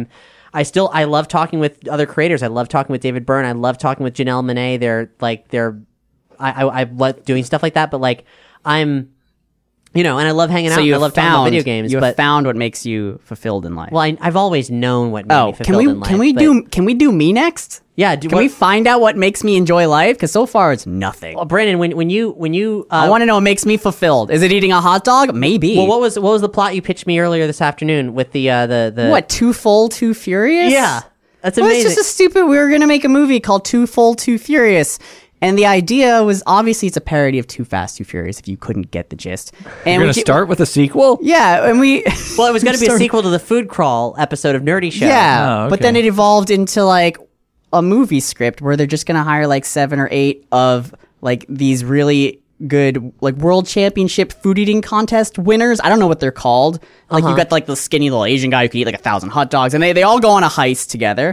Speaker 5: I love talking with other creators. I love talking with David Byrne. I love talking with Janelle Monáe. I love doing stuff like that, but I'm, and I love hanging out. And I love talking about video games.
Speaker 6: You
Speaker 5: but
Speaker 6: have found what makes you fulfilled in life.
Speaker 5: well, I've always known what made me
Speaker 6: can
Speaker 5: fulfilled
Speaker 6: we
Speaker 5: in life.
Speaker 6: can we do me next?
Speaker 5: Yeah,
Speaker 6: Can we find out what makes me enjoy life? Because so far it's nothing.
Speaker 5: Brandon, when you
Speaker 6: I want to know what makes me fulfilled. Is it eating a hot dog? Maybe.
Speaker 5: well, what was the plot you pitched me earlier this afternoon with the
Speaker 6: What, Too Full, Too Furious?
Speaker 5: Yeah, that's
Speaker 6: Well,
Speaker 5: amazing.
Speaker 6: it's just a stupid. We were gonna make a movie called Too Full, Too Furious, and the idea was obviously it's a parody of Too Fast, Too Furious. If you couldn't get the gist, and
Speaker 7: You're going to start with a sequel?
Speaker 6: Yeah, and we.
Speaker 5: Well, it was going to be a
Speaker 6: Sorry.
Speaker 5: sequel to the Food Crawl episode of Nerdy Show.
Speaker 6: Yeah,
Speaker 7: Oh,
Speaker 6: but then
Speaker 7: okay.
Speaker 6: it evolved into a movie script where they're just gonna hire 7 or 8 of these really good world championship food eating contest winners. I don't know what they're called. You got the skinny little Asian guy who could eat 1,000 hot dogs, and they all go on a heist together.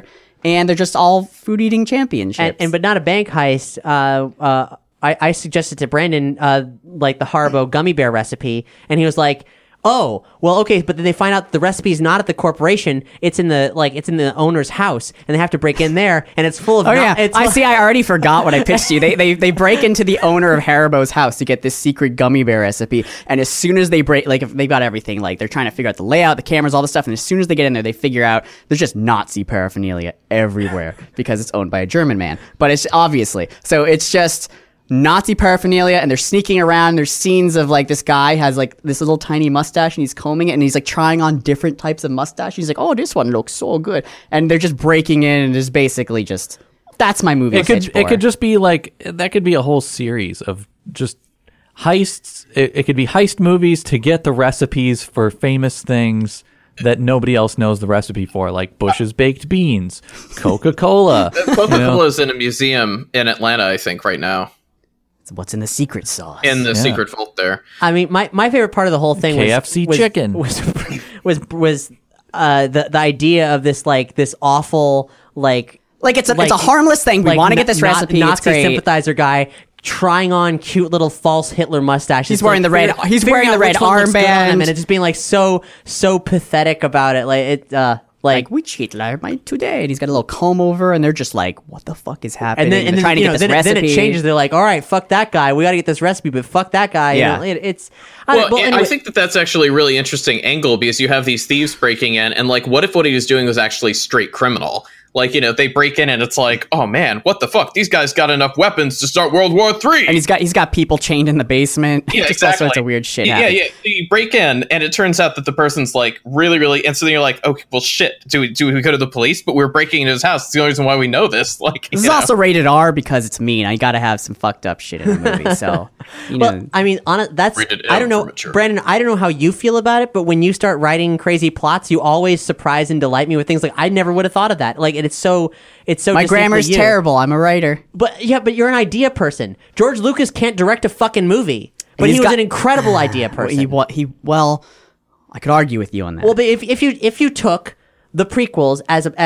Speaker 6: and they're just all food eating championships.
Speaker 5: But not a bank heist. I suggested to Brandon like the Haribo gummy bear recipe, and he was like, "Oh, well, okay." But then they find out the recipe is not at the corporation; it's in the owner's house, and they have to break in there, and it's full of.
Speaker 6: I already forgot what I pitched you. They break into the owner of Haribo's house to get this secret gummy bear recipe, and as soon as they break, like if they've got everything, like they're trying to figure out the layout, the cameras, all the stuff, and as soon as they get in there, they figure out there's just Nazi paraphernalia everywhere because it's owned by a German man. But it's obviously so it's just Nazi paraphernalia, and they're sneaking around. There's scenes of like this guy has like this little tiny mustache, and he's combing it, and he's like trying on different types of mustache. He's like, "Oh, this one looks so good," and they're just breaking in, and it's basically just that's my movie.
Speaker 7: It could just be like that. Could be a whole series of just heists. It could be heist movies to get the recipes for famous things that nobody else knows the recipe for, like Bush's baked beans, Coca-Cola.
Speaker 8: Coca-Cola's in a museum in Atlanta, I think, right now.
Speaker 6: What's in the secret sauce?
Speaker 8: In the secret vault there.
Speaker 5: I mean, my favorite part of the whole thing
Speaker 7: KFC chicken
Speaker 5: was the idea of this like this awful like
Speaker 6: it's a harmless thing. We want to get this recipe.
Speaker 5: Nazi
Speaker 6: it's great.
Speaker 5: sympathizer guy trying on cute little false Hitler mustaches.
Speaker 6: He's wearing the red. He's wearing the red armband,
Speaker 5: and it's just being like so pathetic about it. Like it. Like
Speaker 6: which Hitler today? And he's got a little comb over, and they're just like, "What the fuck is happening?"
Speaker 5: And then
Speaker 6: trying to get this recipe.
Speaker 5: Then it changes. They're like, "All right, fuck that guy. We got to get this recipe, but fuck that guy."
Speaker 6: Yeah.
Speaker 5: You know, it's.
Speaker 8: Anyway. I think that's actually a really interesting angle because you have these thieves breaking in, and like, what if what he was doing was actually straight criminal? Like, they break in and it's like, oh man, what the fuck? These guys got enough weapons to start World War III.
Speaker 6: And he's got people chained in the basement.
Speaker 8: Yeah,
Speaker 6: just
Speaker 8: exactly.
Speaker 6: All sorts of weird shit happens.
Speaker 8: Yeah. You break in and it turns out that the person's like really, and so then you're like, okay, well shit, do we go to the police? But we're breaking into his house. It's the only reason why we know this. Like,
Speaker 6: this is also rated R because it's mean. I gotta have some fucked up shit in the movie. So,
Speaker 5: well, I mean, that's I don't know, Brandon. I don't know how you feel about it, but when you start writing crazy plots, you always surprise and delight me with things like I never would have thought of that. Like, it's so.
Speaker 6: My grammar's terrible. I'm a writer.
Speaker 5: But you're an idea person. George Lucas can't direct a fucking movie, but he was an incredible idea person.
Speaker 6: Well, I could argue with you on that.
Speaker 5: Well, but if you took the prequels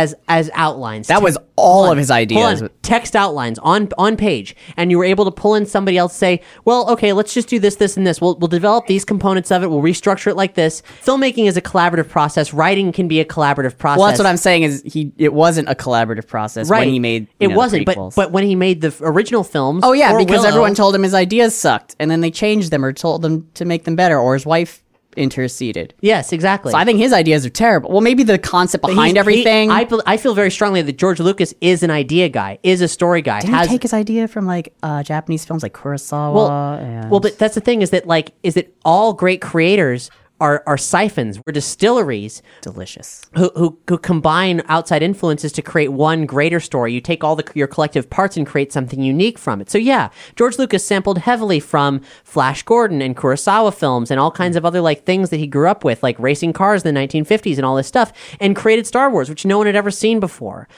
Speaker 5: as outlines,
Speaker 6: that was all of his ideas.
Speaker 5: Text outlines on page, and you were able to pull in somebody else, say, well, okay, let's just do this, and this. We'll develop these components of it. We'll restructure it like this. Filmmaking is a collaborative process. Writing can be a collaborative process.
Speaker 6: Well, that's what I'm saying. It wasn't a collaborative process when he made
Speaker 5: it wasn't.
Speaker 6: prequels.
Speaker 5: But when he made the original films,
Speaker 6: oh yeah,
Speaker 5: or
Speaker 6: because
Speaker 5: Willow,
Speaker 6: everyone told him his ideas sucked, and then they changed them or told them to make them better, or his wife interceded.
Speaker 5: Yes, exactly.
Speaker 6: So I think his ideas are terrible. Well, maybe the concept behind everything.
Speaker 5: I feel very strongly that George Lucas is an idea guy, is a story guy.
Speaker 6: Didn't he take his idea from like Japanese films like Kurosawa?
Speaker 5: Well, but that's the thing is that all great creators are siphons. We're distilleries.
Speaker 6: Delicious.
Speaker 5: Who combine outside influences to create one greater story. You take all your collective parts and create something unique from it. So yeah, George Lucas sampled heavily from Flash Gordon and Kurosawa films and all kinds of other like things that he grew up with, like racing cars in the 1950s and all this stuff, and created Star Wars, which no one had ever seen before.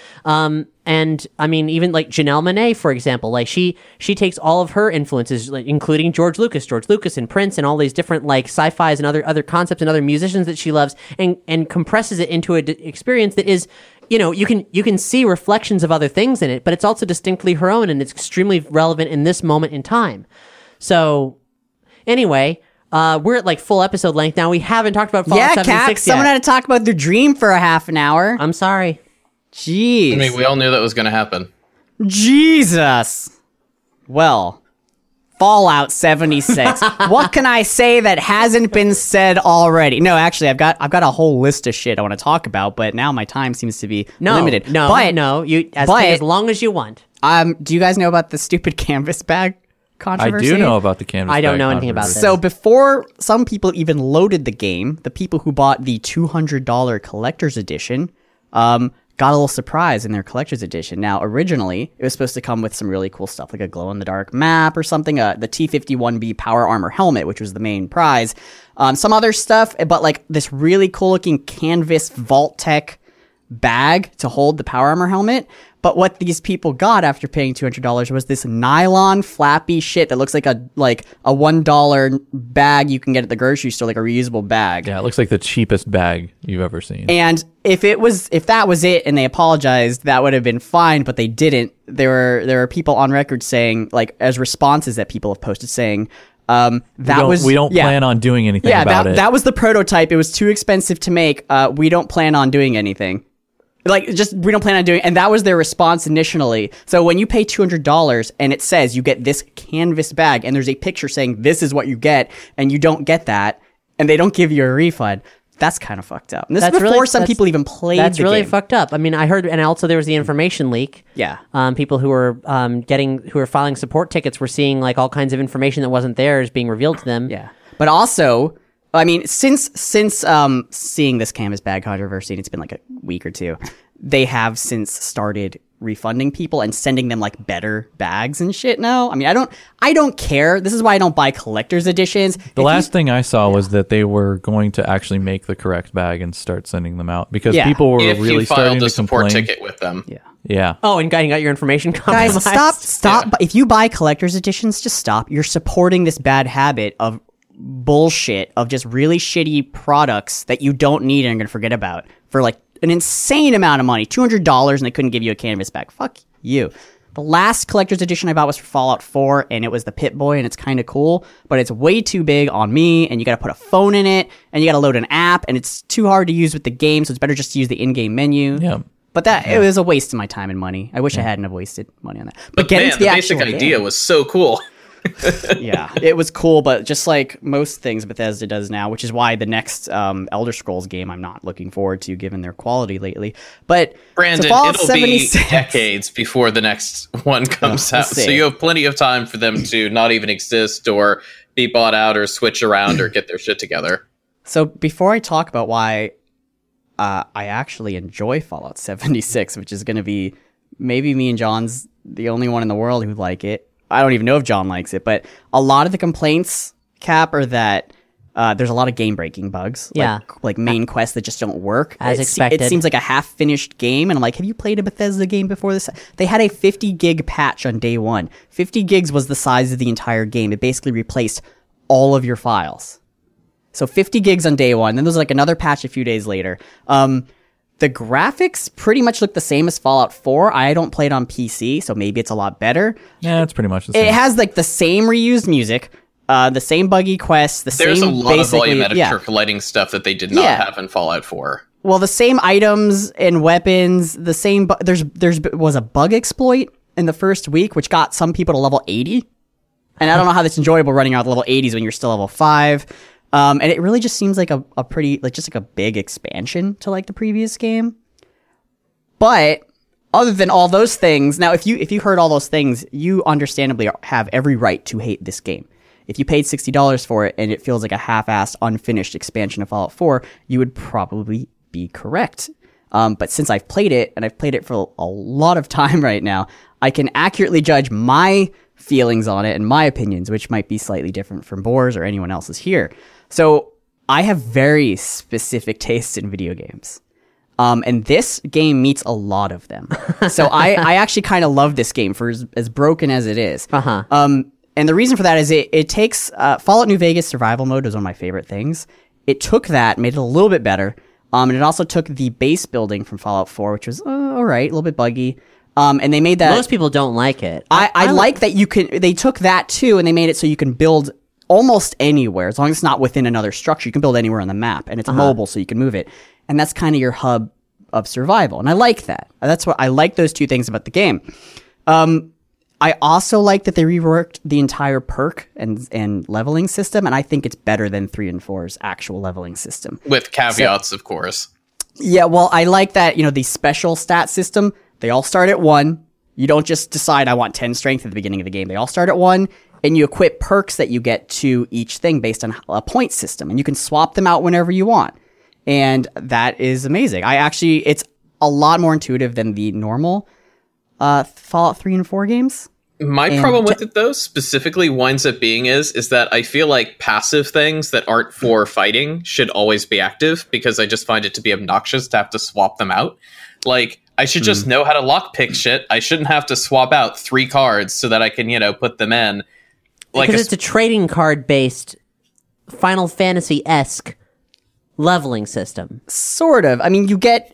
Speaker 5: And I mean, even like Janelle Monáe, for example, like she takes all of her influences, like, including George Lucas and Prince and all these different like sci-fis and other concepts and other musicians that she loves, and compresses it into an experience that is, you can see reflections of other things in it, but it's also distinctly her own, and it's extremely relevant in this moment in time. So, anyway. We're at like full episode length now. We haven't talked about Fallout 76 yet.
Speaker 6: Someone had to talk about their dream for a half an hour.
Speaker 5: I'm sorry.
Speaker 6: Jeez.
Speaker 8: I mean, we all knew that was going to happen.
Speaker 6: Jesus. Well, Fallout 76. What can I say that hasn't been said already? No, actually, I've got a whole list of shit I want to talk about, but now my time seems to be limited.
Speaker 5: Take as long as you want.
Speaker 6: Do you guys know about the stupid canvas bag controversy?
Speaker 7: I do know about the canvas bag.
Speaker 5: I don't know anything about this.
Speaker 6: So before some people even loaded the game, the people who bought the $200 collector's edition, got a little surprise in their collector's edition. Now, originally, it was supposed to come with some really cool stuff, like a glow-in-the-dark map or something, the T-51B power armor helmet, which was the main prize, some other stuff, but like this really cool-looking canvas Vault-Tec bag to hold the power armor helmet. But what these people got after paying $200 was this nylon flappy shit that looks like a $1 bag you can get at the grocery store, like a reusable bag.
Speaker 7: Yeah, it looks like the cheapest bag you've ever seen.
Speaker 6: And if that was it and they apologized, that would have been fine, but they didn't. There were people on record saying, like, as responses that people have posted saying, we don't plan on doing anything about it. That was the prototype. It was too expensive to make. We don't plan on doing anything. We don't plan on doing, and that was their response initially. So when you pay $200 and it says you get this canvas bag and there's a picture saying this is what you get, and you don't get that, and they don't give you a refund, that's kind of fucked up. And this is before some people even played the game.
Speaker 5: That's really fucked up. I mean, I heard, and also there was the information leak.
Speaker 6: Yeah.
Speaker 5: People who were who were filing support tickets were seeing like all kinds of information that wasn't theirs being revealed to them.
Speaker 6: Yeah. But also, I mean, since seeing this canvas bag controversy, and it's been like a week or two, they have since started refunding people and sending them like better bags and shit now. I mean, I don't care. This is why I don't buy collector's editions.
Speaker 7: The last thing I saw was that they were going to actually make the correct bag and start sending them out because people were really starting to complain.
Speaker 8: If you filed a support ticket with them.
Speaker 7: Yeah.
Speaker 5: Oh, and got your information compromised.
Speaker 6: Guys, stop. Yeah. If you buy collector's editions, just stop. You're supporting this bad habit of bullshit of just really shitty products that you don't need and are going to forget about for like an insane amount of money, $200, and they couldn't give you a canvas bag. Fuck you. The last collector's edition I bought was for Fallout 4, and it was the Pip-Boy, and it's kind of cool, but it's way too big on me, and you got to put a phone in it, and you got to load an app, and it's too hard to use with the game, so it's better just to use the in-game menu.
Speaker 7: Yeah.
Speaker 6: But it was a waste of my time and money. I wish I hadn't have wasted money on that.
Speaker 8: But man, the basic idea was so cool.
Speaker 6: Yeah, it was cool, but just like most things Bethesda does now, which is why the next Elder Scrolls game I'm not looking forward to given their quality lately. But
Speaker 8: Brandon, it'll be decades before the next one comes out, so you have plenty of time for them to not even exist or be bought out or switch around or get their shit together.
Speaker 6: So before I talk about why I actually enjoy Fallout 76, which is going to be maybe me and John's the only one in the world who like it. I don't even know if John likes it, but a lot of the complaints, Cap, are that there's a lot of game-breaking bugs.
Speaker 5: Yeah.
Speaker 6: Like main quests that just don't work.
Speaker 5: As expected.
Speaker 6: It seems like a half-finished game, and I'm like, have you played a Bethesda game before this? They had a 50-gig patch on day one. 50 gigs was the size of the entire game. It basically replaced all of your files. So 50 gigs on day one. Then there's like another patch a few days later. The graphics pretty much look the same as Fallout 4. I don't play it on PC, so maybe it's a lot better.
Speaker 7: Yeah, it's pretty much the same.
Speaker 6: It has like the same reused music, the same buggy quests,
Speaker 8: There's
Speaker 6: same
Speaker 8: a lot of volumetric lighting stuff that they did not have in Fallout 4.
Speaker 6: Well, the same items and weapons, the same. There's was a bug exploit in the first week, which got some people to level 80, and I don't know how that's enjoyable running out level 80s when you're still level 5. And it really just seems like a pretty, like, just like a big expansion to like the previous game. But other than all those things, now if you heard all those things, you understandably have every right to hate this game. If you paid $60 for it and it feels like a half-assed, unfinished expansion of Fallout 4, you would probably be correct. But since I've played it, and I've played it for a lot of time right now, I can accurately judge my feelings on it and my opinions, which might be slightly different from Boar's or anyone else's here. So I have very specific tastes in video games. And this game meets a lot of them. So I actually kind of love this game for as broken as it is.
Speaker 5: Uh-huh.
Speaker 6: And the reason for that is it takes Fallout New Vegas survival mode is one of my favorite things. It took that, made it a little bit better. And it also took the base building from Fallout 4, which was all right, a little bit buggy. And they made that.
Speaker 5: Most people don't like it.
Speaker 6: I like that they took that too, and they made it so you can build almost anywhere, as long as it's not within another structure. You can build anywhere on the map, and it's mobile, so you can move it. And that's kind of your hub of survival. And I like that. That's what I like those two things about the game. I also like that they reworked the entire perk and leveling system, and I think it's better than 3 and 4's actual leveling system.
Speaker 8: With caveats, of course.
Speaker 6: Yeah, well, I like that, the special stat system, they all start at 1. You don't just decide I want 10 strength at the beginning of the game. They all start at 1, and you equip perks that you get to each thing based on a point system, and you can swap them out whenever you want. And that is amazing. It's a lot more intuitive than the normal Fallout 3 and 4 games.
Speaker 8: My problem with it, though, specifically winds up being is that I feel like passive things that aren't for fighting should always be active, because I just find it to be obnoxious to have to swap them out. Like, I should just know how to lockpick shit. I shouldn't have to swap out 3 cards so that I can, put them in.
Speaker 5: Because it's a trading card based Final Fantasy-esque leveling system.
Speaker 6: Sort of. I mean, you get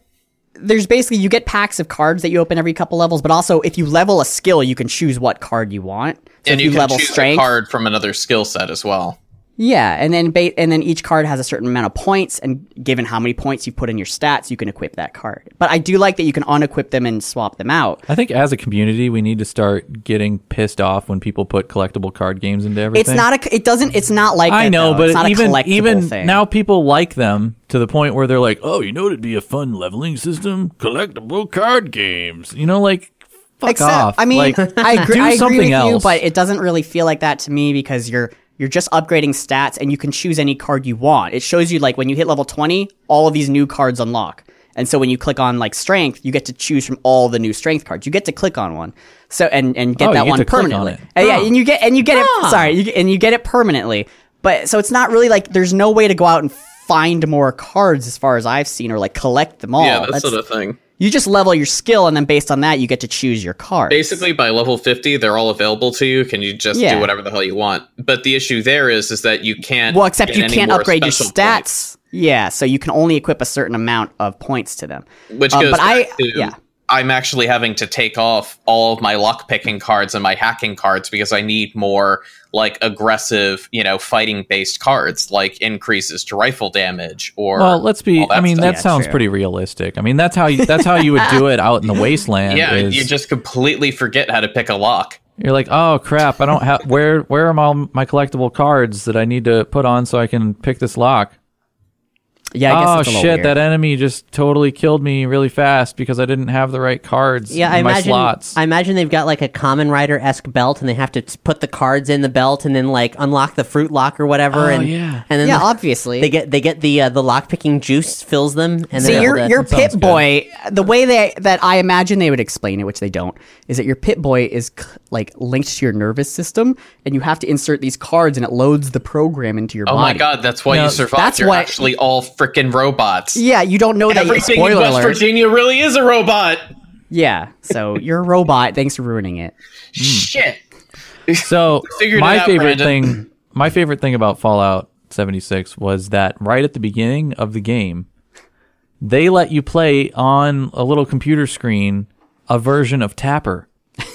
Speaker 6: packs of cards that you open every couple levels, but also if you level a skill, you can choose what card you want. So
Speaker 8: and
Speaker 6: if
Speaker 8: you can
Speaker 6: level
Speaker 8: choose
Speaker 6: strength,
Speaker 8: a card from another skill set as well.
Speaker 6: Yeah, and then each card has a certain amount of points, and given how many points you put in your stats, you can equip that card. But I do like that you can unequip them and swap them out.
Speaker 7: I think as a community, we need to start getting pissed off when people put collectible card games into everything.
Speaker 6: It's not like
Speaker 7: I
Speaker 6: that,
Speaker 7: know,
Speaker 6: though.
Speaker 7: but
Speaker 6: It's not a
Speaker 7: even
Speaker 6: collectible thing.
Speaker 7: now, people like them to the point where they're like, "Oh, it'd be a fun leveling system, collectible card games." Fuck off.
Speaker 6: I mean,
Speaker 7: Like,
Speaker 6: I agree with
Speaker 7: something
Speaker 6: you,
Speaker 7: else.
Speaker 6: but it doesn't really feel like that to me because you're just upgrading stats and you can choose any card you want. It shows you when you hit level 20, all of these new cards unlock. And so when you click on strength, you get to choose from all the new strength cards. You get to click on one. So and get that one permanently. Yeah, and you get it sorry, you get it permanently. But so it's not really there's no way to go out and find more cards as far as I've seen or collect them all.
Speaker 8: Yeah, that's sort of thing.
Speaker 6: You just level your skill, and then based on that, you get to choose your card.
Speaker 8: Basically, by level 50, they're all available to you. Can you just do whatever the hell you want? But the issue there is that you can't.
Speaker 6: Well, except you can't upgrade your
Speaker 8: special
Speaker 6: stats.
Speaker 8: points.
Speaker 6: Yeah, so you can only equip a certain amount of points to them.
Speaker 8: Which goes
Speaker 6: but
Speaker 8: back to I'm actually having to take off all of my lockpicking cards and my hacking cards because I need more aggressive, fighting based cards, increases to rifle damage or.
Speaker 7: Well, let's be. I mean,
Speaker 8: stuff.
Speaker 7: that sounds pretty realistic. I mean, that's how you would do it out in the wasteland.
Speaker 8: Yeah, you just completely forget how to pick a lock.
Speaker 7: You're like, oh crap! I don't have where are all my collectible cards that I need to put on so I can pick this lock?
Speaker 6: Yeah, I guess it's a little
Speaker 7: shit!
Speaker 6: weird.
Speaker 7: That enemy just totally killed me really fast because I didn't have the right cards
Speaker 5: Yeah,
Speaker 7: in my slots.
Speaker 5: I imagine they've got a Kamen Rider-esque belt, and they have to put the cards in the belt, and then unlock the fruit lock or whatever.
Speaker 7: Oh,
Speaker 5: and
Speaker 7: yeah.
Speaker 5: and then
Speaker 6: obviously
Speaker 5: they get the lockpicking juice fills them. And
Speaker 6: See,
Speaker 5: then
Speaker 6: your
Speaker 7: That sounds
Speaker 6: Pit Boy, the way that I imagine they would explain it, which they don't, is that your Pit Boy is linked to your nervous system, and you have to insert these cards, and it loads the program into your
Speaker 8: Oh
Speaker 6: body.
Speaker 8: my god, that's why
Speaker 7: No,
Speaker 8: you survived.
Speaker 6: that's
Speaker 8: You're
Speaker 6: why-
Speaker 8: actually all freaking robots.
Speaker 6: Yeah, you don't know that.
Speaker 8: Everything
Speaker 6: Spoiler
Speaker 8: in West
Speaker 6: alert.
Speaker 8: Virginia really is a robot.
Speaker 6: Yeah, so you're a robot. Thanks for ruining it.
Speaker 8: Shit.
Speaker 7: So
Speaker 8: Figured it
Speaker 7: my
Speaker 8: out,
Speaker 7: favorite
Speaker 8: Brandon.
Speaker 7: thing about Fallout 76 was that right at the beginning of the game, they let you play on a little computer screen a version of Tapper.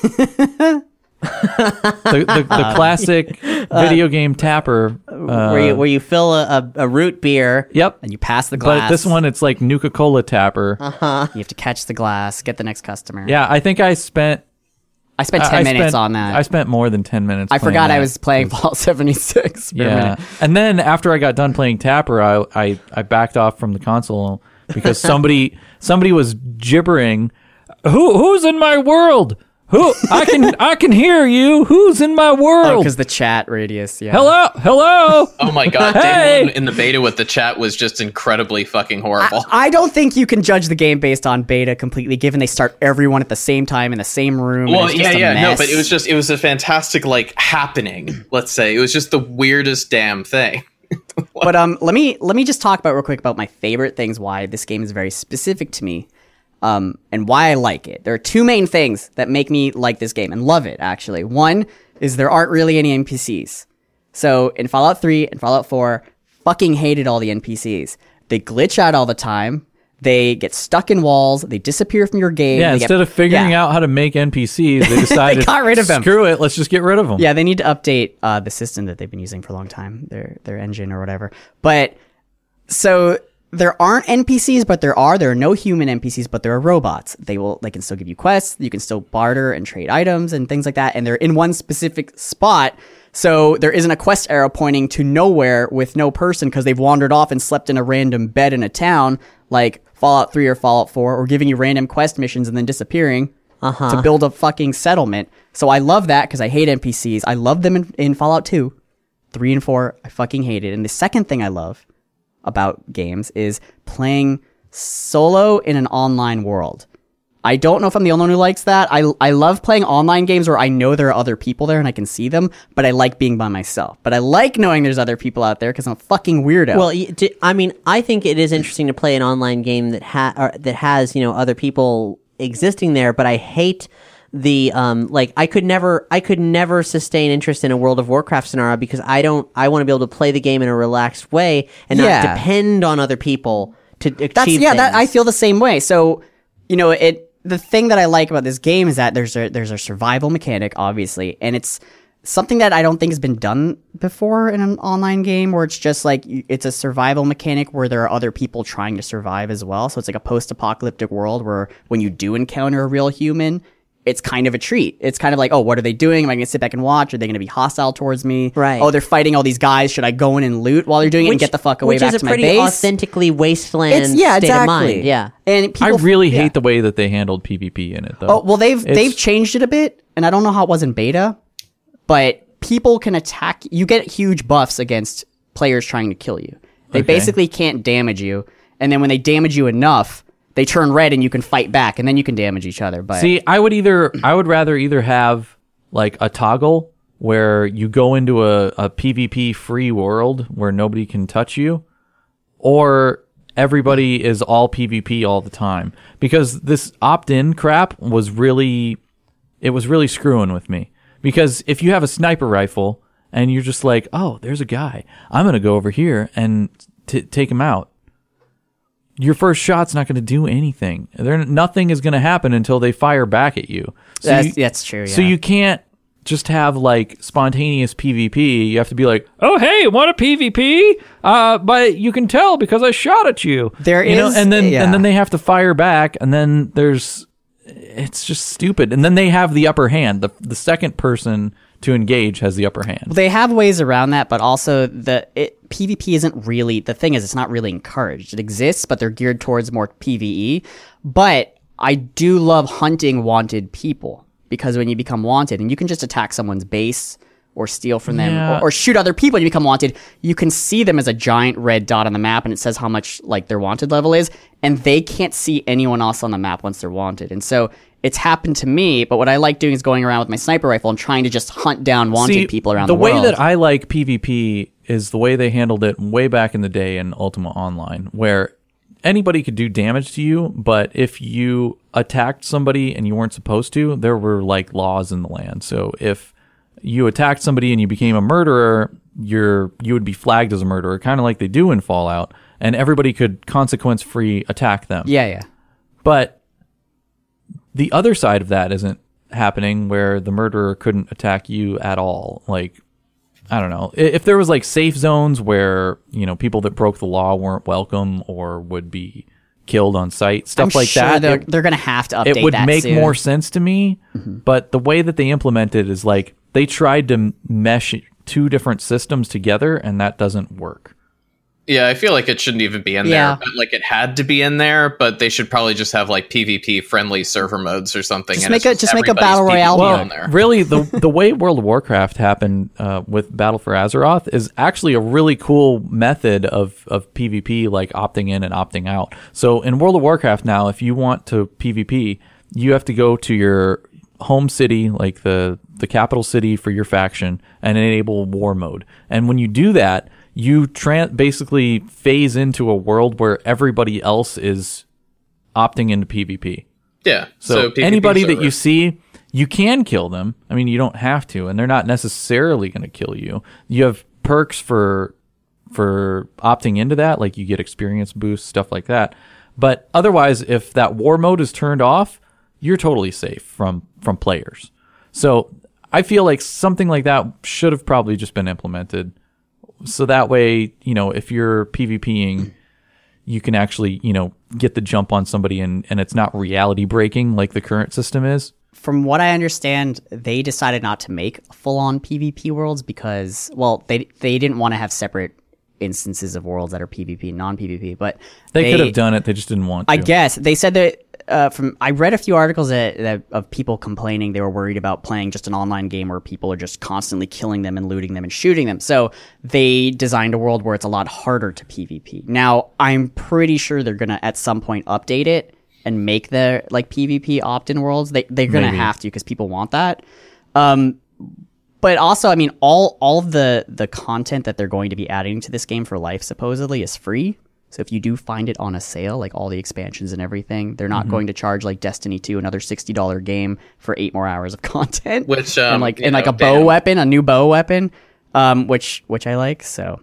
Speaker 7: the classic video game Tapper.
Speaker 5: where you fill a root beer.
Speaker 7: Yep.
Speaker 6: And you pass the
Speaker 7: But
Speaker 6: glass.
Speaker 7: this one, it's like Nuka-Cola Tapper.
Speaker 6: you have to catch the glass, get the next customer.
Speaker 7: Yeah, I think I spent
Speaker 6: I spent 10 minutes on that.
Speaker 7: I spent more than 10 minutes.
Speaker 6: I
Speaker 7: playing
Speaker 6: forgot
Speaker 7: that.
Speaker 6: I was playing Fallout 76 for a
Speaker 7: Yeah,
Speaker 6: minute.
Speaker 7: and then after I got done playing Tapper, I backed off from the console because somebody was gibbering. Who's in my world? Who I can hear you. Who's in my world?
Speaker 6: Because the chat radius, yeah.
Speaker 7: Hello.
Speaker 8: Oh my god,
Speaker 7: Hey!
Speaker 8: day one in the beta with the chat was just incredibly fucking horrible.
Speaker 6: I don't think you can judge the game based on beta completely, given they start everyone at the same time in the same room. and
Speaker 8: Well,
Speaker 6: it's just a
Speaker 8: no,
Speaker 6: mess.
Speaker 8: but it was a fantastic happening. Let's say it was just the weirdest damn thing.
Speaker 6: But let me just talk about real quick about my favorite things, why this game is very specific to me, and why I like it. There are two main things that make me like this game and love it, actually. One is there aren't really any NPCs. So in Fallout 3 and Fallout 4, fucking hated all the NPCs. They glitch out all the time. They get stuck in walls. They disappear from your game.
Speaker 7: Yeah, instead of figuring out how to make NPCs, they decided
Speaker 6: They got rid of them.
Speaker 7: Screw it, let's just get rid of them.
Speaker 6: Yeah, they need to update the system that they've been using for a long time, their engine or whatever. But so there aren't NPCs, but there are no human NPCs, but there are robots. They can still give you quests. You can still barter and trade items and things like that. And they're in one specific spot. So there isn't a quest arrow pointing to nowhere with no person because they've wandered off and slept in a random bed in a town like Fallout 3 or Fallout 4, or giving you random quest missions and then disappearing to build a fucking settlement. So I love that because I hate NPCs. I love them in Fallout 2. 3 and 4, I fucking hate it. And the second thing I love about games is playing solo in an online world. I don't know if I'm the only one who likes that. I love playing online games where I know there are other people there and I can see them, but I like being by myself. But I like knowing there's other people out there because I'm a fucking weirdo.
Speaker 5: Well, I mean, I think it is interesting to play an online game that has other people existing there, but I hate the like I could never sustain interest in a World of Warcraft scenario because I want to be able to play the game in a relaxed way and not depend on other people to achieve things.
Speaker 6: I feel the same way. So, the thing that I like about this game is that there's a survival mechanic, obviously, and it's something that I don't think has been done before in an online game where it's just like it's a survival mechanic where there are other people trying to survive as well. So it's like a post-apocalyptic world where when you do encounter a real human, it's kind of a treat. It's kind of like, oh, what are they doing? Am I going to sit back and watch? Are they going to be hostile towards me?
Speaker 5: Right.
Speaker 6: Oh, they're fighting all these guys. Should I go in and loot while they're doing it and get the fuck away back to my base?
Speaker 5: Which is a pretty authentically wasteland state of mind. Yeah.
Speaker 6: And
Speaker 7: I really hate the way that they handled PvP in it, though.
Speaker 6: Oh, well, they've changed it a bit, and I don't know how it was in beta, but people can attack. You get huge buffs against players trying to kill you. They basically can't damage you, and then when they damage you enough, they turn red and you can fight back, and then you can damage each other. But
Speaker 7: see, I would rather either have like a toggle where you go into a PvP free world where nobody can touch you, or everybody is all PvP all the time. Because this opt-in crap was really screwing with me. Because if you have a sniper rifle and you're just like, oh, there's a guy, I'm gonna go over here and take him out. Your first shot's not going to do anything. Nothing is going to happen until they fire back at you. So
Speaker 6: that's true, yeah.
Speaker 7: So you can't just have like spontaneous PvP. You have to be like, oh, hey, want a PvP? But you can tell because I shot at you. And then they have to fire back, and then it's just stupid. And then they have the upper hand. The second person to engage has the upper hand.
Speaker 6: They have ways around that, but also PvP isn't really, the thing is, it's not really encouraged. It exists, but they're geared towards more PvE. But I do love hunting wanted people, because when you become wanted, and you can just attack someone's base or steal from them or shoot other people and you become wanted, you can see them as a giant red dot on the map, and it says how much like their wanted level is, and they can't see anyone else on the map once they're wanted. And so it's happened to me, but what I like doing is going around with my sniper rifle and trying to just hunt down wanted people around the world.
Speaker 7: The way that I like PvP is the way they handled it way back in the day in Ultima Online, where anybody could do damage to you, but if you attacked somebody and you weren't supposed to, there were like laws in the land. So if you attacked somebody and you became a murderer, you would be flagged as a murderer, kind of like they do in Fallout, and everybody could consequence-free attack them.
Speaker 6: Yeah.
Speaker 7: But the other side of that isn't happening, where the murderer couldn't attack you at all. Like, I don't know. If there was like safe zones where, people that broke the law weren't welcome or would be killed on sight, stuff like that.
Speaker 6: They're going to have to update that.
Speaker 7: It would make
Speaker 6: soon.
Speaker 7: more sense to me. Mm-hmm. But the way that they implemented is like they tried to mesh two different systems together, and that doesn't work.
Speaker 8: Yeah, I feel like it shouldn't even be in there. But, like, it had to be in there, but they should probably just have like PvP friendly server modes or something.
Speaker 6: Just make a battle royale
Speaker 7: on there. Really, the way World of Warcraft happened with Battle for Azeroth is actually a really cool method of PvP, like opting in and opting out. So in World of Warcraft now, if you want to PvP, you have to go to your home city, like the capital city for your faction, and enable war mode. And when you do that, you basically phase into a world where everybody else is opting into PvP.
Speaker 8: Yeah.
Speaker 7: So anybody that you see, you can kill them. I mean, you don't have to, and they're not necessarily going to kill you. You have perks for opting into that, like you get experience boosts, stuff like that. But otherwise, if that war mode is turned off, you're totally safe from players. So I feel like something like that should have probably just been implemented. So that way, if you're PvPing, you can actually, get the jump on somebody and it's not reality breaking like the current system is.
Speaker 6: From what I understand, they decided not to make full-on PvP worlds because, well, they didn't want to have separate instances of worlds that are PvP and non-PvP, but
Speaker 7: they could have done it. They just didn't want to.
Speaker 6: I guess they said that I read a few articles that of people complaining they were worried about playing just an online game where people are just constantly killing them and looting them and shooting them. So they designed a world where it's a lot harder to PvP. Now, I'm pretty sure they're going to at some point update it and make the like PvP opt-in worlds. They're going to have to because people want that. But also, I mean, all of the content that they're going to be adding to this game for life supposedly is free. So if you do find it on a sale, like all the expansions and everything, they're not going to charge like Destiny 2, another $60 game for 8 more hours of content.
Speaker 8: Which,
Speaker 6: and like a
Speaker 8: damn.
Speaker 6: bow weapon, a new bow weapon, which I like. So,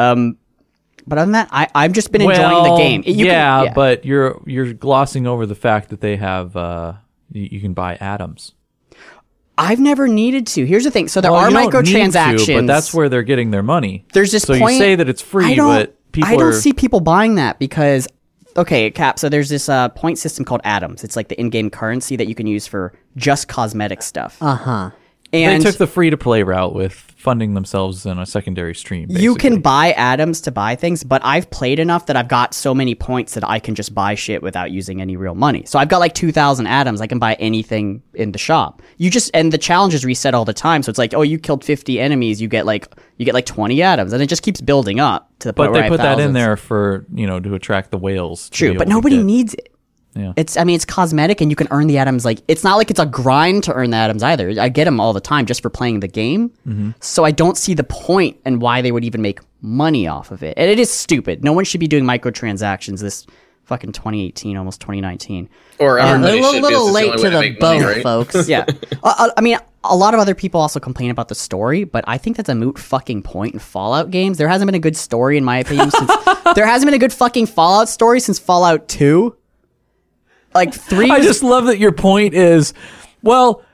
Speaker 6: but other than that, I've just been enjoying the game.
Speaker 7: But you're glossing over the fact that they have you can buy atoms.
Speaker 6: I've never needed to. Here's the thing. So there are
Speaker 7: you don't
Speaker 6: microtransactions.
Speaker 7: need to, but that's where they're getting their money.
Speaker 6: There's this
Speaker 7: so
Speaker 6: point.
Speaker 7: You say that it's free, but people
Speaker 6: I don't see people buying that because, okay, Cap. So there's this point system called atoms. It's like the in-game currency that you can use for just cosmetic stuff.
Speaker 7: They
Speaker 6: And
Speaker 7: took the free-to-play route with funding themselves in a secondary stream.
Speaker 6: you can
Speaker 7: basically.
Speaker 6: buy atoms to buy things, but I've played enough that I've got so many points that I can just buy shit without using any real money. So I've got like 2,000 atoms. I can buy anything in the shop. And the challenges reset all the time. So it's like, oh, you killed 50 enemies, you get like 20 atoms, and it just keeps building up to the point
Speaker 7: But
Speaker 6: where
Speaker 7: they
Speaker 6: I
Speaker 7: put
Speaker 6: have
Speaker 7: that in
Speaker 6: thousands.
Speaker 7: there for to attract the whales. to be
Speaker 6: True,
Speaker 7: able
Speaker 6: but
Speaker 7: to
Speaker 6: nobody
Speaker 7: get-
Speaker 6: needs it.
Speaker 7: Yeah.
Speaker 6: It's cosmetic, and you can earn the atoms. Like, it's not like it's a grind to earn the atoms either. I get them all the time just for playing the game. So I don't see the point and why they would even make money off of it. And it is stupid. No one should be doing microtransactions this fucking 2018, almost 2019.
Speaker 8: Or
Speaker 5: A
Speaker 8: everybody
Speaker 5: little,
Speaker 8: should,
Speaker 5: little
Speaker 8: because it's the
Speaker 5: late
Speaker 8: only
Speaker 5: to
Speaker 8: way
Speaker 5: the
Speaker 8: make money,
Speaker 5: boat,
Speaker 8: right?
Speaker 5: folks.
Speaker 6: Yeah. I mean, a lot of other people also complain about the story, but I think that's a moot fucking point in Fallout games. There hasn't been a good story, in my opinion, since there hasn't been a good fucking Fallout story since Fallout 2. Like 3
Speaker 7: I
Speaker 6: was
Speaker 7: just love that your point is, well,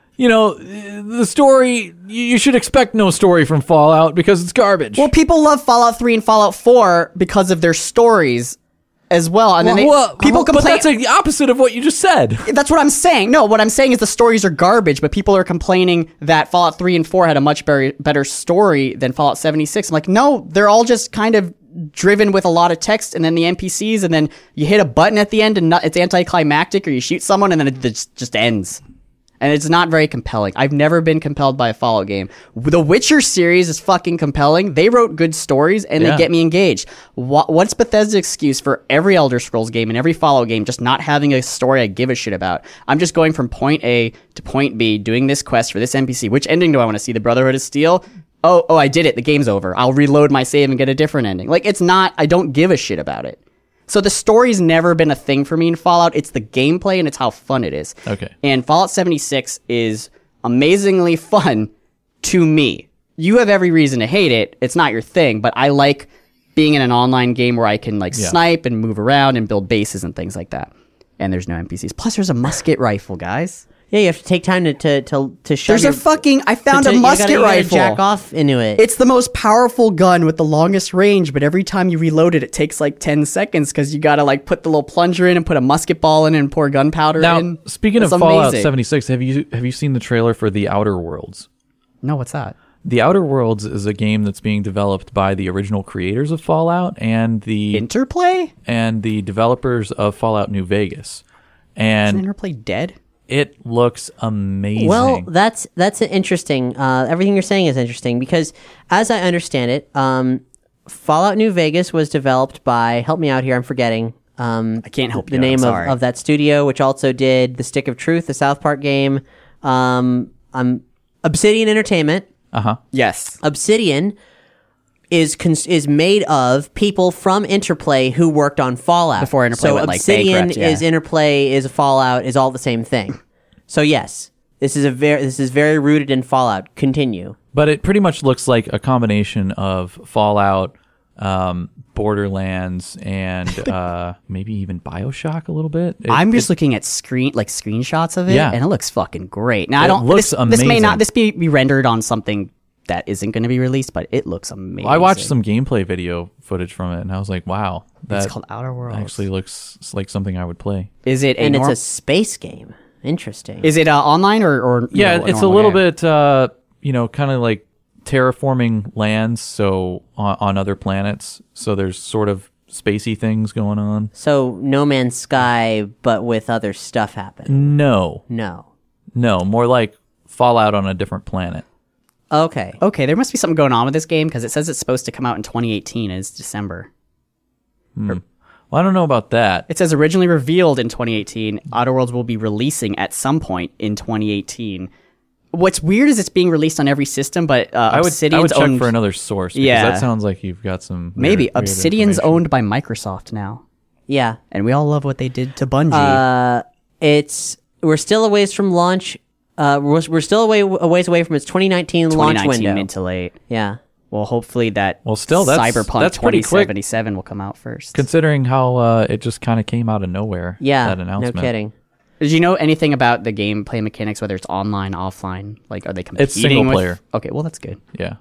Speaker 7: the story, you should expect no story from Fallout because it's garbage.
Speaker 6: Well, people love Fallout 3 and Fallout 4 because of their stories as well. And then people
Speaker 7: but
Speaker 6: complain.
Speaker 7: that's the opposite of what you just said.
Speaker 6: That's what I'm saying. No, what I'm saying is the stories are garbage, but people are complaining that Fallout 3 and 4 had a much better story than Fallout 76. I'm like, no, they're all just kind of driven with a lot of text and then the NPCs, and then you hit a button at the end and it's anticlimactic, or you shoot someone and then it just ends. And it's not very compelling. I've never been compelled by a Fallout game. The Witcher series is fucking compelling. They wrote good stories and they get me engaged. What's Bethesda's excuse for every Elder Scrolls game and every Fallout game just not having a story I give a shit about? I'm just going from point A to point B, doing this quest for this NPC. Which ending do I want to see? The Brotherhood of Steel? Oh, I did it. The game's over. I'll reload my save and get a different ending. Like, it's not, I don't give a shit about it. So the story's never been a thing for me in Fallout. It's the gameplay and it's how fun it is.
Speaker 7: Okay.
Speaker 6: And Fallout 76 is amazingly fun to me. You have every reason to hate it. It's not your thing, but I like being in an online game where I can snipe and move around and build bases and things like that. And there's no NPCs. Plus there's a musket rifle, guys.
Speaker 5: Yeah, you have to take time to shove
Speaker 6: There's
Speaker 5: your,
Speaker 6: a fucking, I found a
Speaker 5: you
Speaker 6: musket
Speaker 5: gotta
Speaker 6: rifle.
Speaker 5: jack off into it.
Speaker 6: It's the most powerful gun with the longest range, but every time you reload it, it takes like 10 seconds because you gotta put the little plunger in and put a musket ball in and pour gunpowder
Speaker 7: Now,
Speaker 6: in.
Speaker 7: speaking
Speaker 6: It's
Speaker 7: of Fallout
Speaker 6: amazing.
Speaker 7: 76, have you seen the trailer for The Outer Worlds?
Speaker 6: No, what's that?
Speaker 7: The Outer Worlds is a game that's being developed by the original creators of Fallout and the
Speaker 6: Interplay?
Speaker 7: developers of Fallout New Vegas.
Speaker 6: Isn't
Speaker 7: And
Speaker 6: Interplay dead?
Speaker 7: it looks amazing.
Speaker 5: Well, that's an interesting. Everything you're saying is interesting because, as I understand it, Fallout New Vegas was developed by. Help me out here. I'm forgetting.
Speaker 6: I can't help
Speaker 5: the
Speaker 6: you.
Speaker 5: name
Speaker 6: I'm sorry.
Speaker 5: of that studio, which also did the Stick of Truth, the South Park game. Obsidian Entertainment.
Speaker 6: Yes.
Speaker 5: Obsidian is made of people from Interplay who worked on Fallout.
Speaker 6: Before Interplay
Speaker 5: so
Speaker 6: went,
Speaker 5: Obsidian
Speaker 6: bankrupt, yeah.
Speaker 5: is Interplay is Fallout is all the same thing. So yes, this is very rooted in Fallout. Continue.
Speaker 7: But it pretty much looks like a combination of Fallout, Borderlands, and maybe even BioShock a little bit.
Speaker 6: I'm just looking at screenshots of it,
Speaker 7: Yeah.
Speaker 6: and it looks fucking great. Now,
Speaker 7: It
Speaker 6: I don't.
Speaker 7: looks
Speaker 6: this may not.
Speaker 7: amazing.
Speaker 6: This be rendered on something that isn't going to be released, but it looks amazing.
Speaker 7: I watched some gameplay video footage from it, and I was like, wow,
Speaker 6: It's
Speaker 7: that
Speaker 6: called Outer Worlds.
Speaker 7: actually looks like something I would play.
Speaker 6: Is it
Speaker 5: And it's a space game. Interesting.
Speaker 6: Is it online or
Speaker 7: Yeah,
Speaker 6: no,
Speaker 7: it's a
Speaker 6: normal
Speaker 7: little
Speaker 6: game?
Speaker 7: bit, kind of like terraforming lands, so on other planets. So there's sort of spacey things going on.
Speaker 5: So No Man's Sky, but with other stuff happening.
Speaker 7: No, more like Fallout on a different planet.
Speaker 5: Okay.
Speaker 6: Okay, there must be something going on with this game because it says it's supposed to come out in 2018 and it's December.
Speaker 7: Well, I don't know about that.
Speaker 6: It says originally revealed in 2018, Outer Worlds will be releasing at some point in 2018. What's weird is it's being released on every system, but
Speaker 7: I would
Speaker 6: Obsidian's
Speaker 7: check
Speaker 6: owned.
Speaker 7: for another source. Because
Speaker 6: Yeah.
Speaker 7: that sounds like you've got some
Speaker 6: Maybe
Speaker 7: weird
Speaker 6: Obsidian's
Speaker 7: information.
Speaker 6: owned by Microsoft now,
Speaker 5: Yeah.
Speaker 6: and we all love what they did to Bungie.
Speaker 5: We're still a ways from launch. We're still a ways away from its 2019 launch
Speaker 6: 2019
Speaker 5: window.
Speaker 6: mid to late.
Speaker 5: Yeah.
Speaker 6: Well, hopefully that.
Speaker 7: Well, still, that's-
Speaker 6: Cyberpunk
Speaker 7: that's pretty quick.
Speaker 6: 2077 will come out first.
Speaker 7: Considering how it just kind of came out of nowhere.
Speaker 5: Yeah.
Speaker 7: That announcement.
Speaker 5: No kidding.
Speaker 6: Did you know anything about the gameplay mechanics, whether it's online, offline? Like, are they competing?
Speaker 7: It's single
Speaker 6: with-
Speaker 7: player.
Speaker 6: Okay, well that's good.
Speaker 7: Yeah.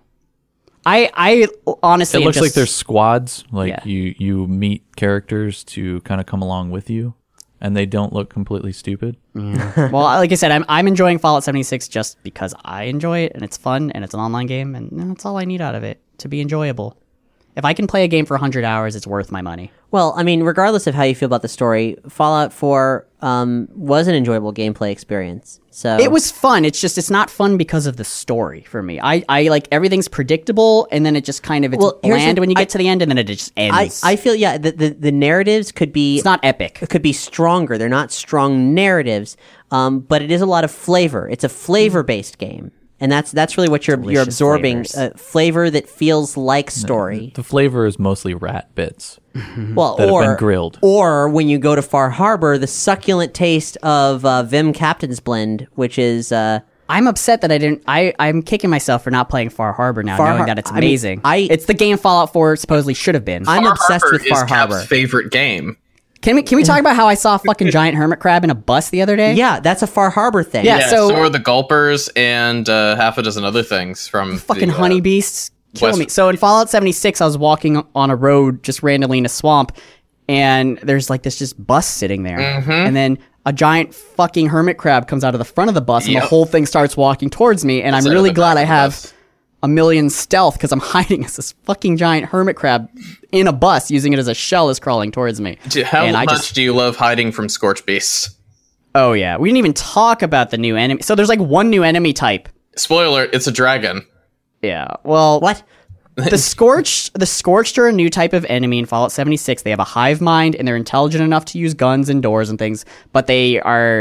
Speaker 6: I honestly
Speaker 7: It looks
Speaker 6: am
Speaker 7: like
Speaker 6: just-
Speaker 7: there's squads. Like
Speaker 6: Yeah.
Speaker 7: you meet characters to kind of come along with you, and they don't look completely stupid.
Speaker 6: well, like I said, I'm enjoying Fallout 76 just because I enjoy it and it's fun and it's an online game and that's all I need out of it to be enjoyable. If I can play a game for 100 hours, it's worth my money.
Speaker 5: Well, I mean, regardless of how you feel about the story, Fallout 4 was an enjoyable gameplay experience. So
Speaker 6: It was fun. It's just it's not fun because of the story for me. I like everything's predictable and then it just kind of it's
Speaker 5: Well, here's
Speaker 6: bland
Speaker 5: the-
Speaker 6: when you get to the end and then it just ends.
Speaker 5: I feel the narratives could be
Speaker 6: it's not epic.
Speaker 5: could be stronger. They're not strong narratives, but it is a lot of flavor. It's a flavor based game, and that's really what you're
Speaker 6: Delicious
Speaker 5: absorbing.
Speaker 6: flavors.
Speaker 5: Flavor that feels like story.
Speaker 7: The flavor is mostly rat bits.
Speaker 5: Well,
Speaker 7: that have
Speaker 5: or
Speaker 7: been grilled.
Speaker 5: or when you go to Far Harbor, the succulent taste of Vim Captain's Blend, which is
Speaker 6: I'm upset that I didn't. I'm kicking myself for not playing Far Harbor now, knowing that it's
Speaker 5: I mean,
Speaker 6: amazing.
Speaker 5: I-
Speaker 6: it's the game Fallout 4 supposedly should have been.
Speaker 5: I'm obsessed
Speaker 8: Harbor
Speaker 5: with Far
Speaker 8: is Cap's
Speaker 5: Harbor.
Speaker 8: favorite game.
Speaker 6: Can we talk about how I saw a fucking giant hermit crab in a bus the other day?
Speaker 5: Yeah, that's a Far Harbor thing.
Speaker 6: Yeah,
Speaker 8: Yeah,
Speaker 6: so-
Speaker 8: so are the Gulpers and half a dozen other things from
Speaker 6: Fucking
Speaker 8: the,
Speaker 6: honey beasts kill
Speaker 8: West-
Speaker 6: me. So in Fallout 76, I was walking on a road just randomly in a swamp, and there's like this just bus sitting there, and then a giant fucking hermit crab comes out of the front of the bus, and the
Speaker 8: Yep.
Speaker 6: whole thing starts walking towards me, and I'm
Speaker 8: Instead of
Speaker 6: really
Speaker 8: the
Speaker 6: glad
Speaker 8: back
Speaker 6: I
Speaker 8: of the
Speaker 6: have
Speaker 8: bus.
Speaker 6: a million stealth because I'm hiding as this fucking giant hermit crab in a bus, using it as a shell is crawling towards me.
Speaker 8: How
Speaker 6: And I
Speaker 8: much
Speaker 6: just-
Speaker 8: do you love hiding from Scorch Beasts?
Speaker 6: Oh yeah, we didn't even talk about the new enemy. So there's like one new enemy type.
Speaker 8: Spoiler, it's a dragon.
Speaker 6: Yeah. Well,
Speaker 5: What?
Speaker 6: the Scorched are a new type of enemy in Fallout 76. They have a hive mind and they're intelligent enough to use guns and doors and things, but they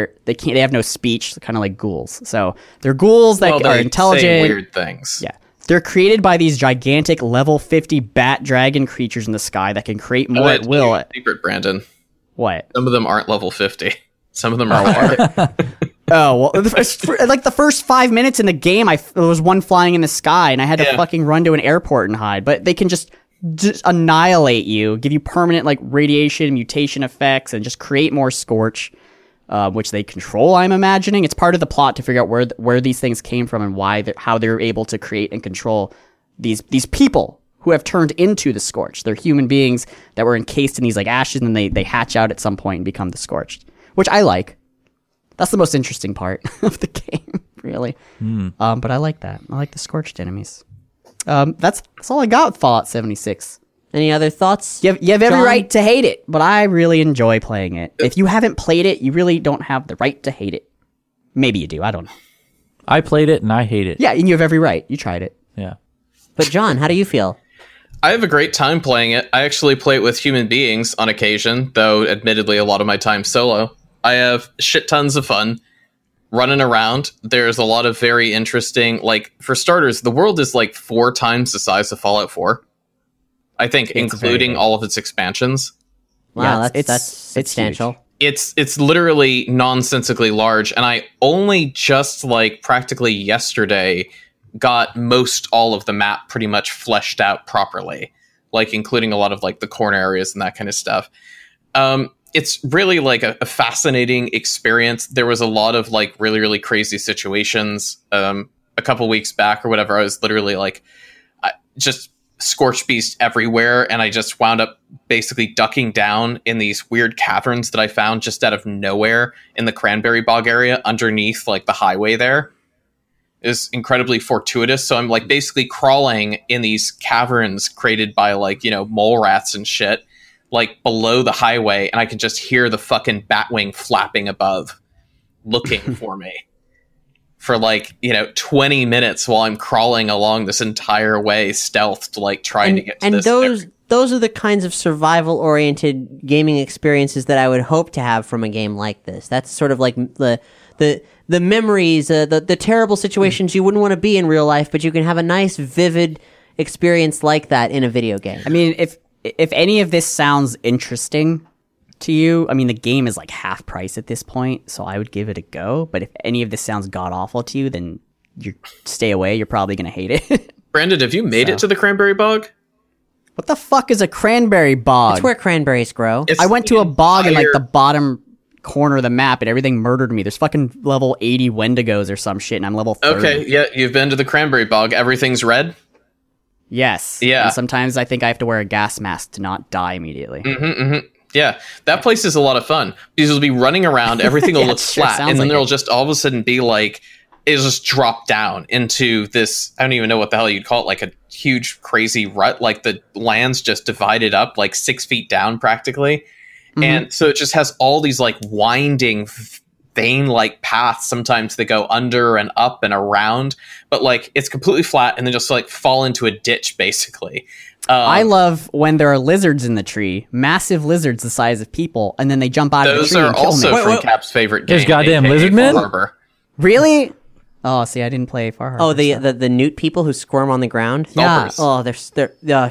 Speaker 6: have no speech, kind of like ghouls. So they're ghouls that
Speaker 8: Well,
Speaker 6: are
Speaker 8: they
Speaker 6: intelligent.
Speaker 8: say weird things.
Speaker 6: Yeah. They're created by these gigantic level 50 bat dragon creatures in the sky that can create more at will.
Speaker 8: Secret, Brandon.
Speaker 6: What?
Speaker 8: Some of them aren't level 50. Some of them are.
Speaker 6: Oh, well, like the first 5 minutes in the game, there was one flying in the sky, and I had to
Speaker 8: Yeah.
Speaker 6: fucking run to an airport and hide. But they can just annihilate you, give you permanent like radiation, mutation effects, and just create more Scorch, which they control. I'm imagining it's part of the plot to figure out where these things came from and how they're able to create and control these people who have turned into the Scorched. They're human beings that were encased in these like ashes, and then they hatch out at some point and become the Scorched, which I like. That's the most interesting part of the game, really. But I like that. I like the Scorched enemies. That's all I got with Fallout 76.
Speaker 5: Any other thoughts?
Speaker 6: You have every
Speaker 5: John?
Speaker 6: right to hate it, but I really enjoy playing it. If you haven't played it, you really don't have the right to hate it. Maybe you do. I don't know.
Speaker 7: I played it and I hate it.
Speaker 6: Yeah, and you have every right. You tried it.
Speaker 7: Yeah.
Speaker 5: But John, how do you feel?
Speaker 8: I have a great time playing it. I actually play it with human beings on occasion, though admittedly a lot of my time solo. I have shit tons of fun running around. There's a lot of very interesting, like, for starters, the world is like 4 times the size of Fallout 4. I think,
Speaker 6: very
Speaker 8: including
Speaker 6: big.
Speaker 8: all of its expansions.
Speaker 5: Wow,
Speaker 6: Yeah,
Speaker 5: that's
Speaker 6: it's
Speaker 5: substantial.
Speaker 8: It's literally nonsensically large, and I only just, like, practically yesterday got most all of the map pretty much fleshed out properly, like, including a lot of, like, the corner areas and that kind of stuff. It's really like a fascinating experience. There was a lot of like really, really crazy situations. A couple weeks back or whatever, I was literally like just Scorched Beast everywhere. And I just wound up basically ducking down in these weird caverns that I found just out of nowhere in the Cranberry Bog area underneath like the highway there. It was incredibly fortuitous. So I'm like basically crawling in these caverns created by like, you know, mole rats and shit, like below the highway, and I could just hear the fucking Batwing flapping above, looking for me for like, you know, 20 minutes while I'm crawling along this entire way, stealthed, like trying to get to
Speaker 5: and
Speaker 8: this.
Speaker 5: those are the kinds of survival oriented gaming experiences that I would hope to have from a game like this. That's sort of like the the memories, the terrible situations you wouldn't want to be in real life, but you can have a nice, vivid experience like that in a video game.
Speaker 6: I mean, if any of this sounds interesting to you, I mean, the game is like half price at this point, so I would give it a go. But if any of this sounds god awful to you, then you stay away. You're probably gonna hate it.
Speaker 8: Brandon, have you made it to the cranberry bog?
Speaker 6: What the fuck is a cranberry bog?
Speaker 5: It's where cranberries grow.
Speaker 8: It's
Speaker 6: I went to a
Speaker 8: the
Speaker 6: bog in like the
Speaker 8: entire-
Speaker 6: bottom corner of the map, and everything murdered me. There's fucking level 80 Wendigos or some shit, and I'm level 30.
Speaker 8: Okay, yeah, you've been to the cranberry bog. Everything's red.
Speaker 6: Yes.
Speaker 8: Yeah.
Speaker 6: And sometimes I think I have to wear a gas mask to not die immediately.
Speaker 8: Yeah, that place is a lot of fun because you'll be running around, everything will
Speaker 6: Yeah,
Speaker 8: look
Speaker 6: it sure
Speaker 8: flat,
Speaker 6: sounds
Speaker 8: and then
Speaker 6: like
Speaker 8: there'll
Speaker 6: it.
Speaker 8: just all of a sudden be like, it'll just drop down into this, I don't even know what the hell you'd call it, like a huge crazy rut, like the land's just divided up like 6 feet down practically. And so it just has all these like winding vein-like paths sometimes that go under and up and around, but like it's completely flat and then just like fall into a ditch basically.
Speaker 6: I love when there are lizards in the tree, massive lizards the size of people, and then they jump out of the
Speaker 8: Those
Speaker 6: tree
Speaker 8: are
Speaker 6: and kill
Speaker 8: also
Speaker 6: me.
Speaker 8: from Cap's favorite game.
Speaker 7: There's goddamn
Speaker 8: aka
Speaker 7: lizard
Speaker 8: Far
Speaker 7: men?
Speaker 8: Harbor.
Speaker 6: Really? Oh, see, I didn't play Far Harbor.
Speaker 5: Oh, the newt people who squirm on the ground.
Speaker 6: Yeah.
Speaker 5: Oh, they're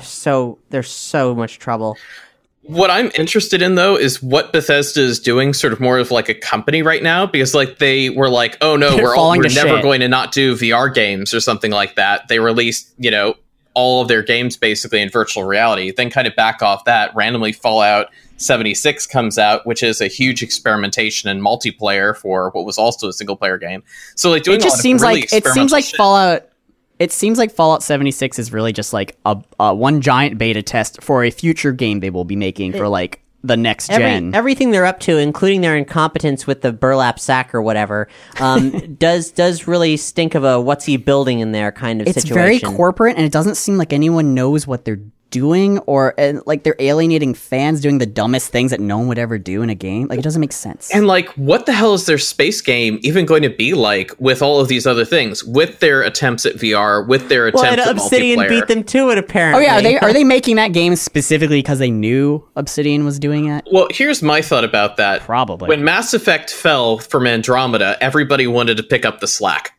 Speaker 5: so much trouble.
Speaker 8: What I'm interested in though is what Bethesda is doing, sort of more of like a company right now, because like they were like, oh no,
Speaker 6: They're
Speaker 8: we're
Speaker 6: falling to
Speaker 8: never
Speaker 6: shit.
Speaker 8: going to not do VR games or something like that. They released, all of their games basically in virtual reality. Then kind of back off that, randomly Fallout 76 comes out, which is a huge experimentation in multiplayer for what was also a single player game. So like doing
Speaker 6: It just
Speaker 8: a lot
Speaker 6: seems
Speaker 8: of really
Speaker 6: like it seems
Speaker 8: experimental
Speaker 6: like
Speaker 8: shit.
Speaker 6: Fallout. It seems like Fallout 76 is really just like a one giant beta test for a future game they will be making for like the next gen.
Speaker 5: Everything they're up to, including their incompetence with the burlap sack or whatever, does really stink of a what's he building in there kind of
Speaker 6: It's
Speaker 5: situation.
Speaker 6: very corporate, and it doesn't seem like anyone knows what they're doing, or like they're alienating fans, doing the dumbest things that no one would ever do in a game. Like, it doesn't make sense.
Speaker 8: And like, what the hell is their space game even going to be like with all of these other things, with their attempts at VR, with their
Speaker 5: Well,
Speaker 8: attempts
Speaker 5: and
Speaker 8: at
Speaker 5: Obsidian
Speaker 8: multiplayer?
Speaker 5: beat them to it,
Speaker 6: Oh
Speaker 5: apparently.
Speaker 6: yeah, are they making that game specifically because they knew Obsidian was doing it?
Speaker 8: Well, here's my thought about that.
Speaker 6: Probably.
Speaker 8: When Mass Effect fell from Andromeda, everybody wanted to pick up the slack.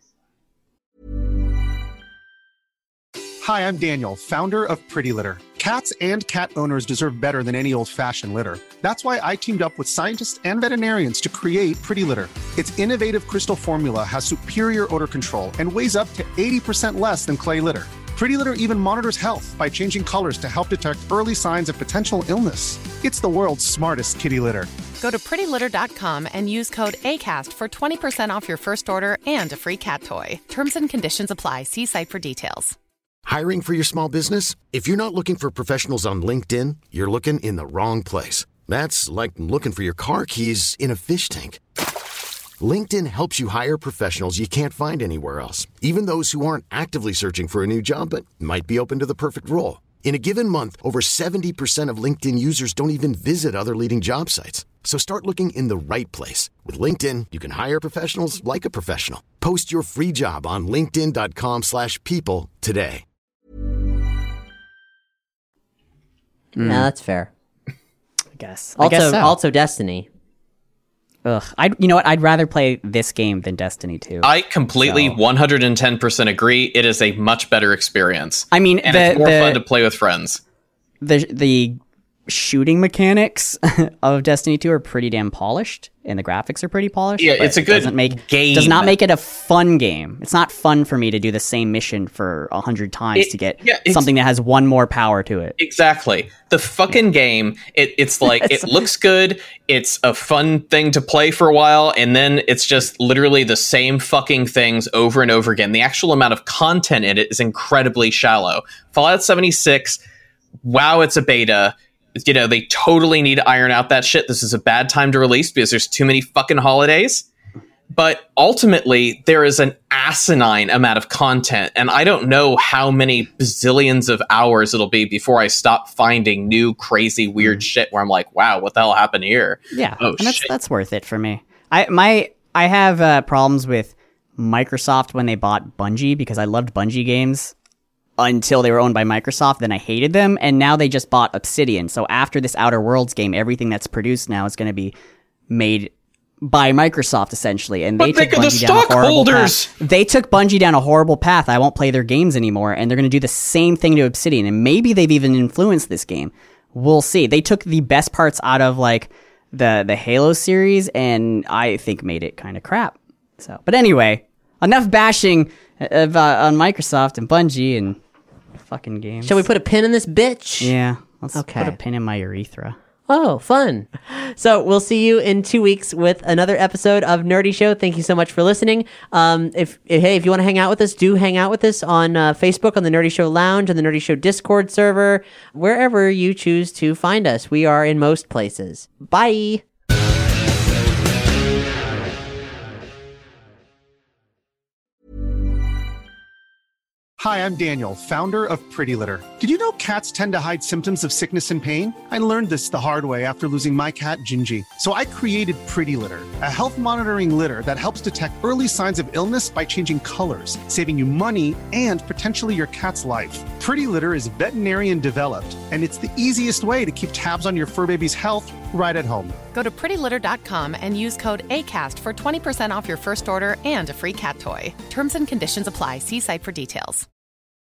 Speaker 2: Hi, I'm Daniel, founder of Pretty Litter. Cats and cat owners deserve better than any old-fashioned litter. That's why I teamed up with scientists and veterinarians to create Pretty Litter. Its innovative crystal formula has superior odor control and weighs up to 80% less than clay litter. Pretty Litter even monitors health by changing colors to help detect early signs of potential illness. It's the world's smartest kitty litter.
Speaker 9: Go to prettylitter.com and use code ACAST for 20% off your first order and a free cat toy. Terms and conditions apply. See site for details.
Speaker 10: Hiring for your small business? If you're not looking for professionals on LinkedIn, you're looking in the wrong place. That's like looking for your car keys in a fish tank. LinkedIn helps you hire professionals you can't find anywhere else, even those who aren't actively searching for a new job but might be open to the perfect role. In a given month, over 70% of LinkedIn users don't even visit other leading job sites. So start looking in the right place. With LinkedIn, you can hire professionals like a professional. Post your free job on linkedin.com/people today.
Speaker 5: Yeah, that's fair.
Speaker 6: I guess. I guess so.
Speaker 5: Also Destiny.
Speaker 6: Ugh. You know what? I'd rather play this game than Destiny 2.
Speaker 8: I completely 110% agree. It is a much better experience.
Speaker 6: I mean,
Speaker 8: and it's more fun to play with friends.
Speaker 6: the shooting mechanics of Destiny 2 are pretty damn polished, and the graphics are pretty polished.
Speaker 8: Yeah,
Speaker 6: but
Speaker 8: it's a
Speaker 6: it
Speaker 8: good
Speaker 6: game. Does not make it a fun game. It's not fun for me to do the same mission for 100 times to get something that has one more power to it.
Speaker 8: Exactly. The fucking game, it's like, it looks good, it's a fun thing to play for a while, and then it's just literally the same fucking things over and over again. The actual amount of content in it is incredibly shallow. Fallout 76, wow, it's a beta. You know, they totally need to iron out that shit. This is a bad time to release because there's too many fucking holidays. But ultimately, there is an asinine amount of content, and I don't know how many bazillions of hours it'll be before I stop finding new, crazy, weird shit where I'm like, wow, what the hell happened here?
Speaker 6: Yeah,
Speaker 8: Oh,
Speaker 6: and
Speaker 8: shit.
Speaker 6: that's worth it for me. I have problems with Microsoft when they bought Bungie, because I loved Bungie games until they were owned by Microsoft. Then I hated them, and now they just bought Obsidian. So after this Outer Worlds game, everything that's produced now is going to be made by Microsoft essentially, and
Speaker 8: But
Speaker 6: they
Speaker 8: think
Speaker 6: took
Speaker 8: of the
Speaker 6: Bungie down a horrible
Speaker 8: stockholders.
Speaker 6: path. They took Bungie down a horrible path. I won't play their games anymore, and they're going to do the same thing to Obsidian, and maybe they've even influenced this game. We'll see. They took the best parts out of like the Halo series, and I think made it kind of crap. So, but anyway, enough bashing on Microsoft and Bungie and fucking games.
Speaker 5: Shall we put a pin in this bitch?
Speaker 6: Yeah, let's
Speaker 5: Okay.
Speaker 6: put a pin in my urethra.
Speaker 5: Oh, fun. So we'll see you in 2 weeks with another episode of Nerdy Show. Thank you so much for listening. If you want to hang out with us, do hang out with us on Facebook, on the Nerdy Show Lounge, on the Nerdy Show Discord server, wherever you choose to find us. We are in most places. Bye.
Speaker 2: Hi, I'm Daniel, founder of Pretty Litter. Did you know cats tend to hide symptoms of sickness and pain? I learned this the hard way after losing my cat, Gingy. So I created Pretty Litter, a health monitoring litter that helps detect early signs of illness by changing colors, saving you money and potentially your cat's life. Pretty Litter is veterinarian developed, and it's the easiest way to keep tabs on your fur baby's health right at home.
Speaker 9: Go to prettylitter.com and use code ACAST for 20% off your first order and a free cat toy. Terms and conditions apply. See site for details.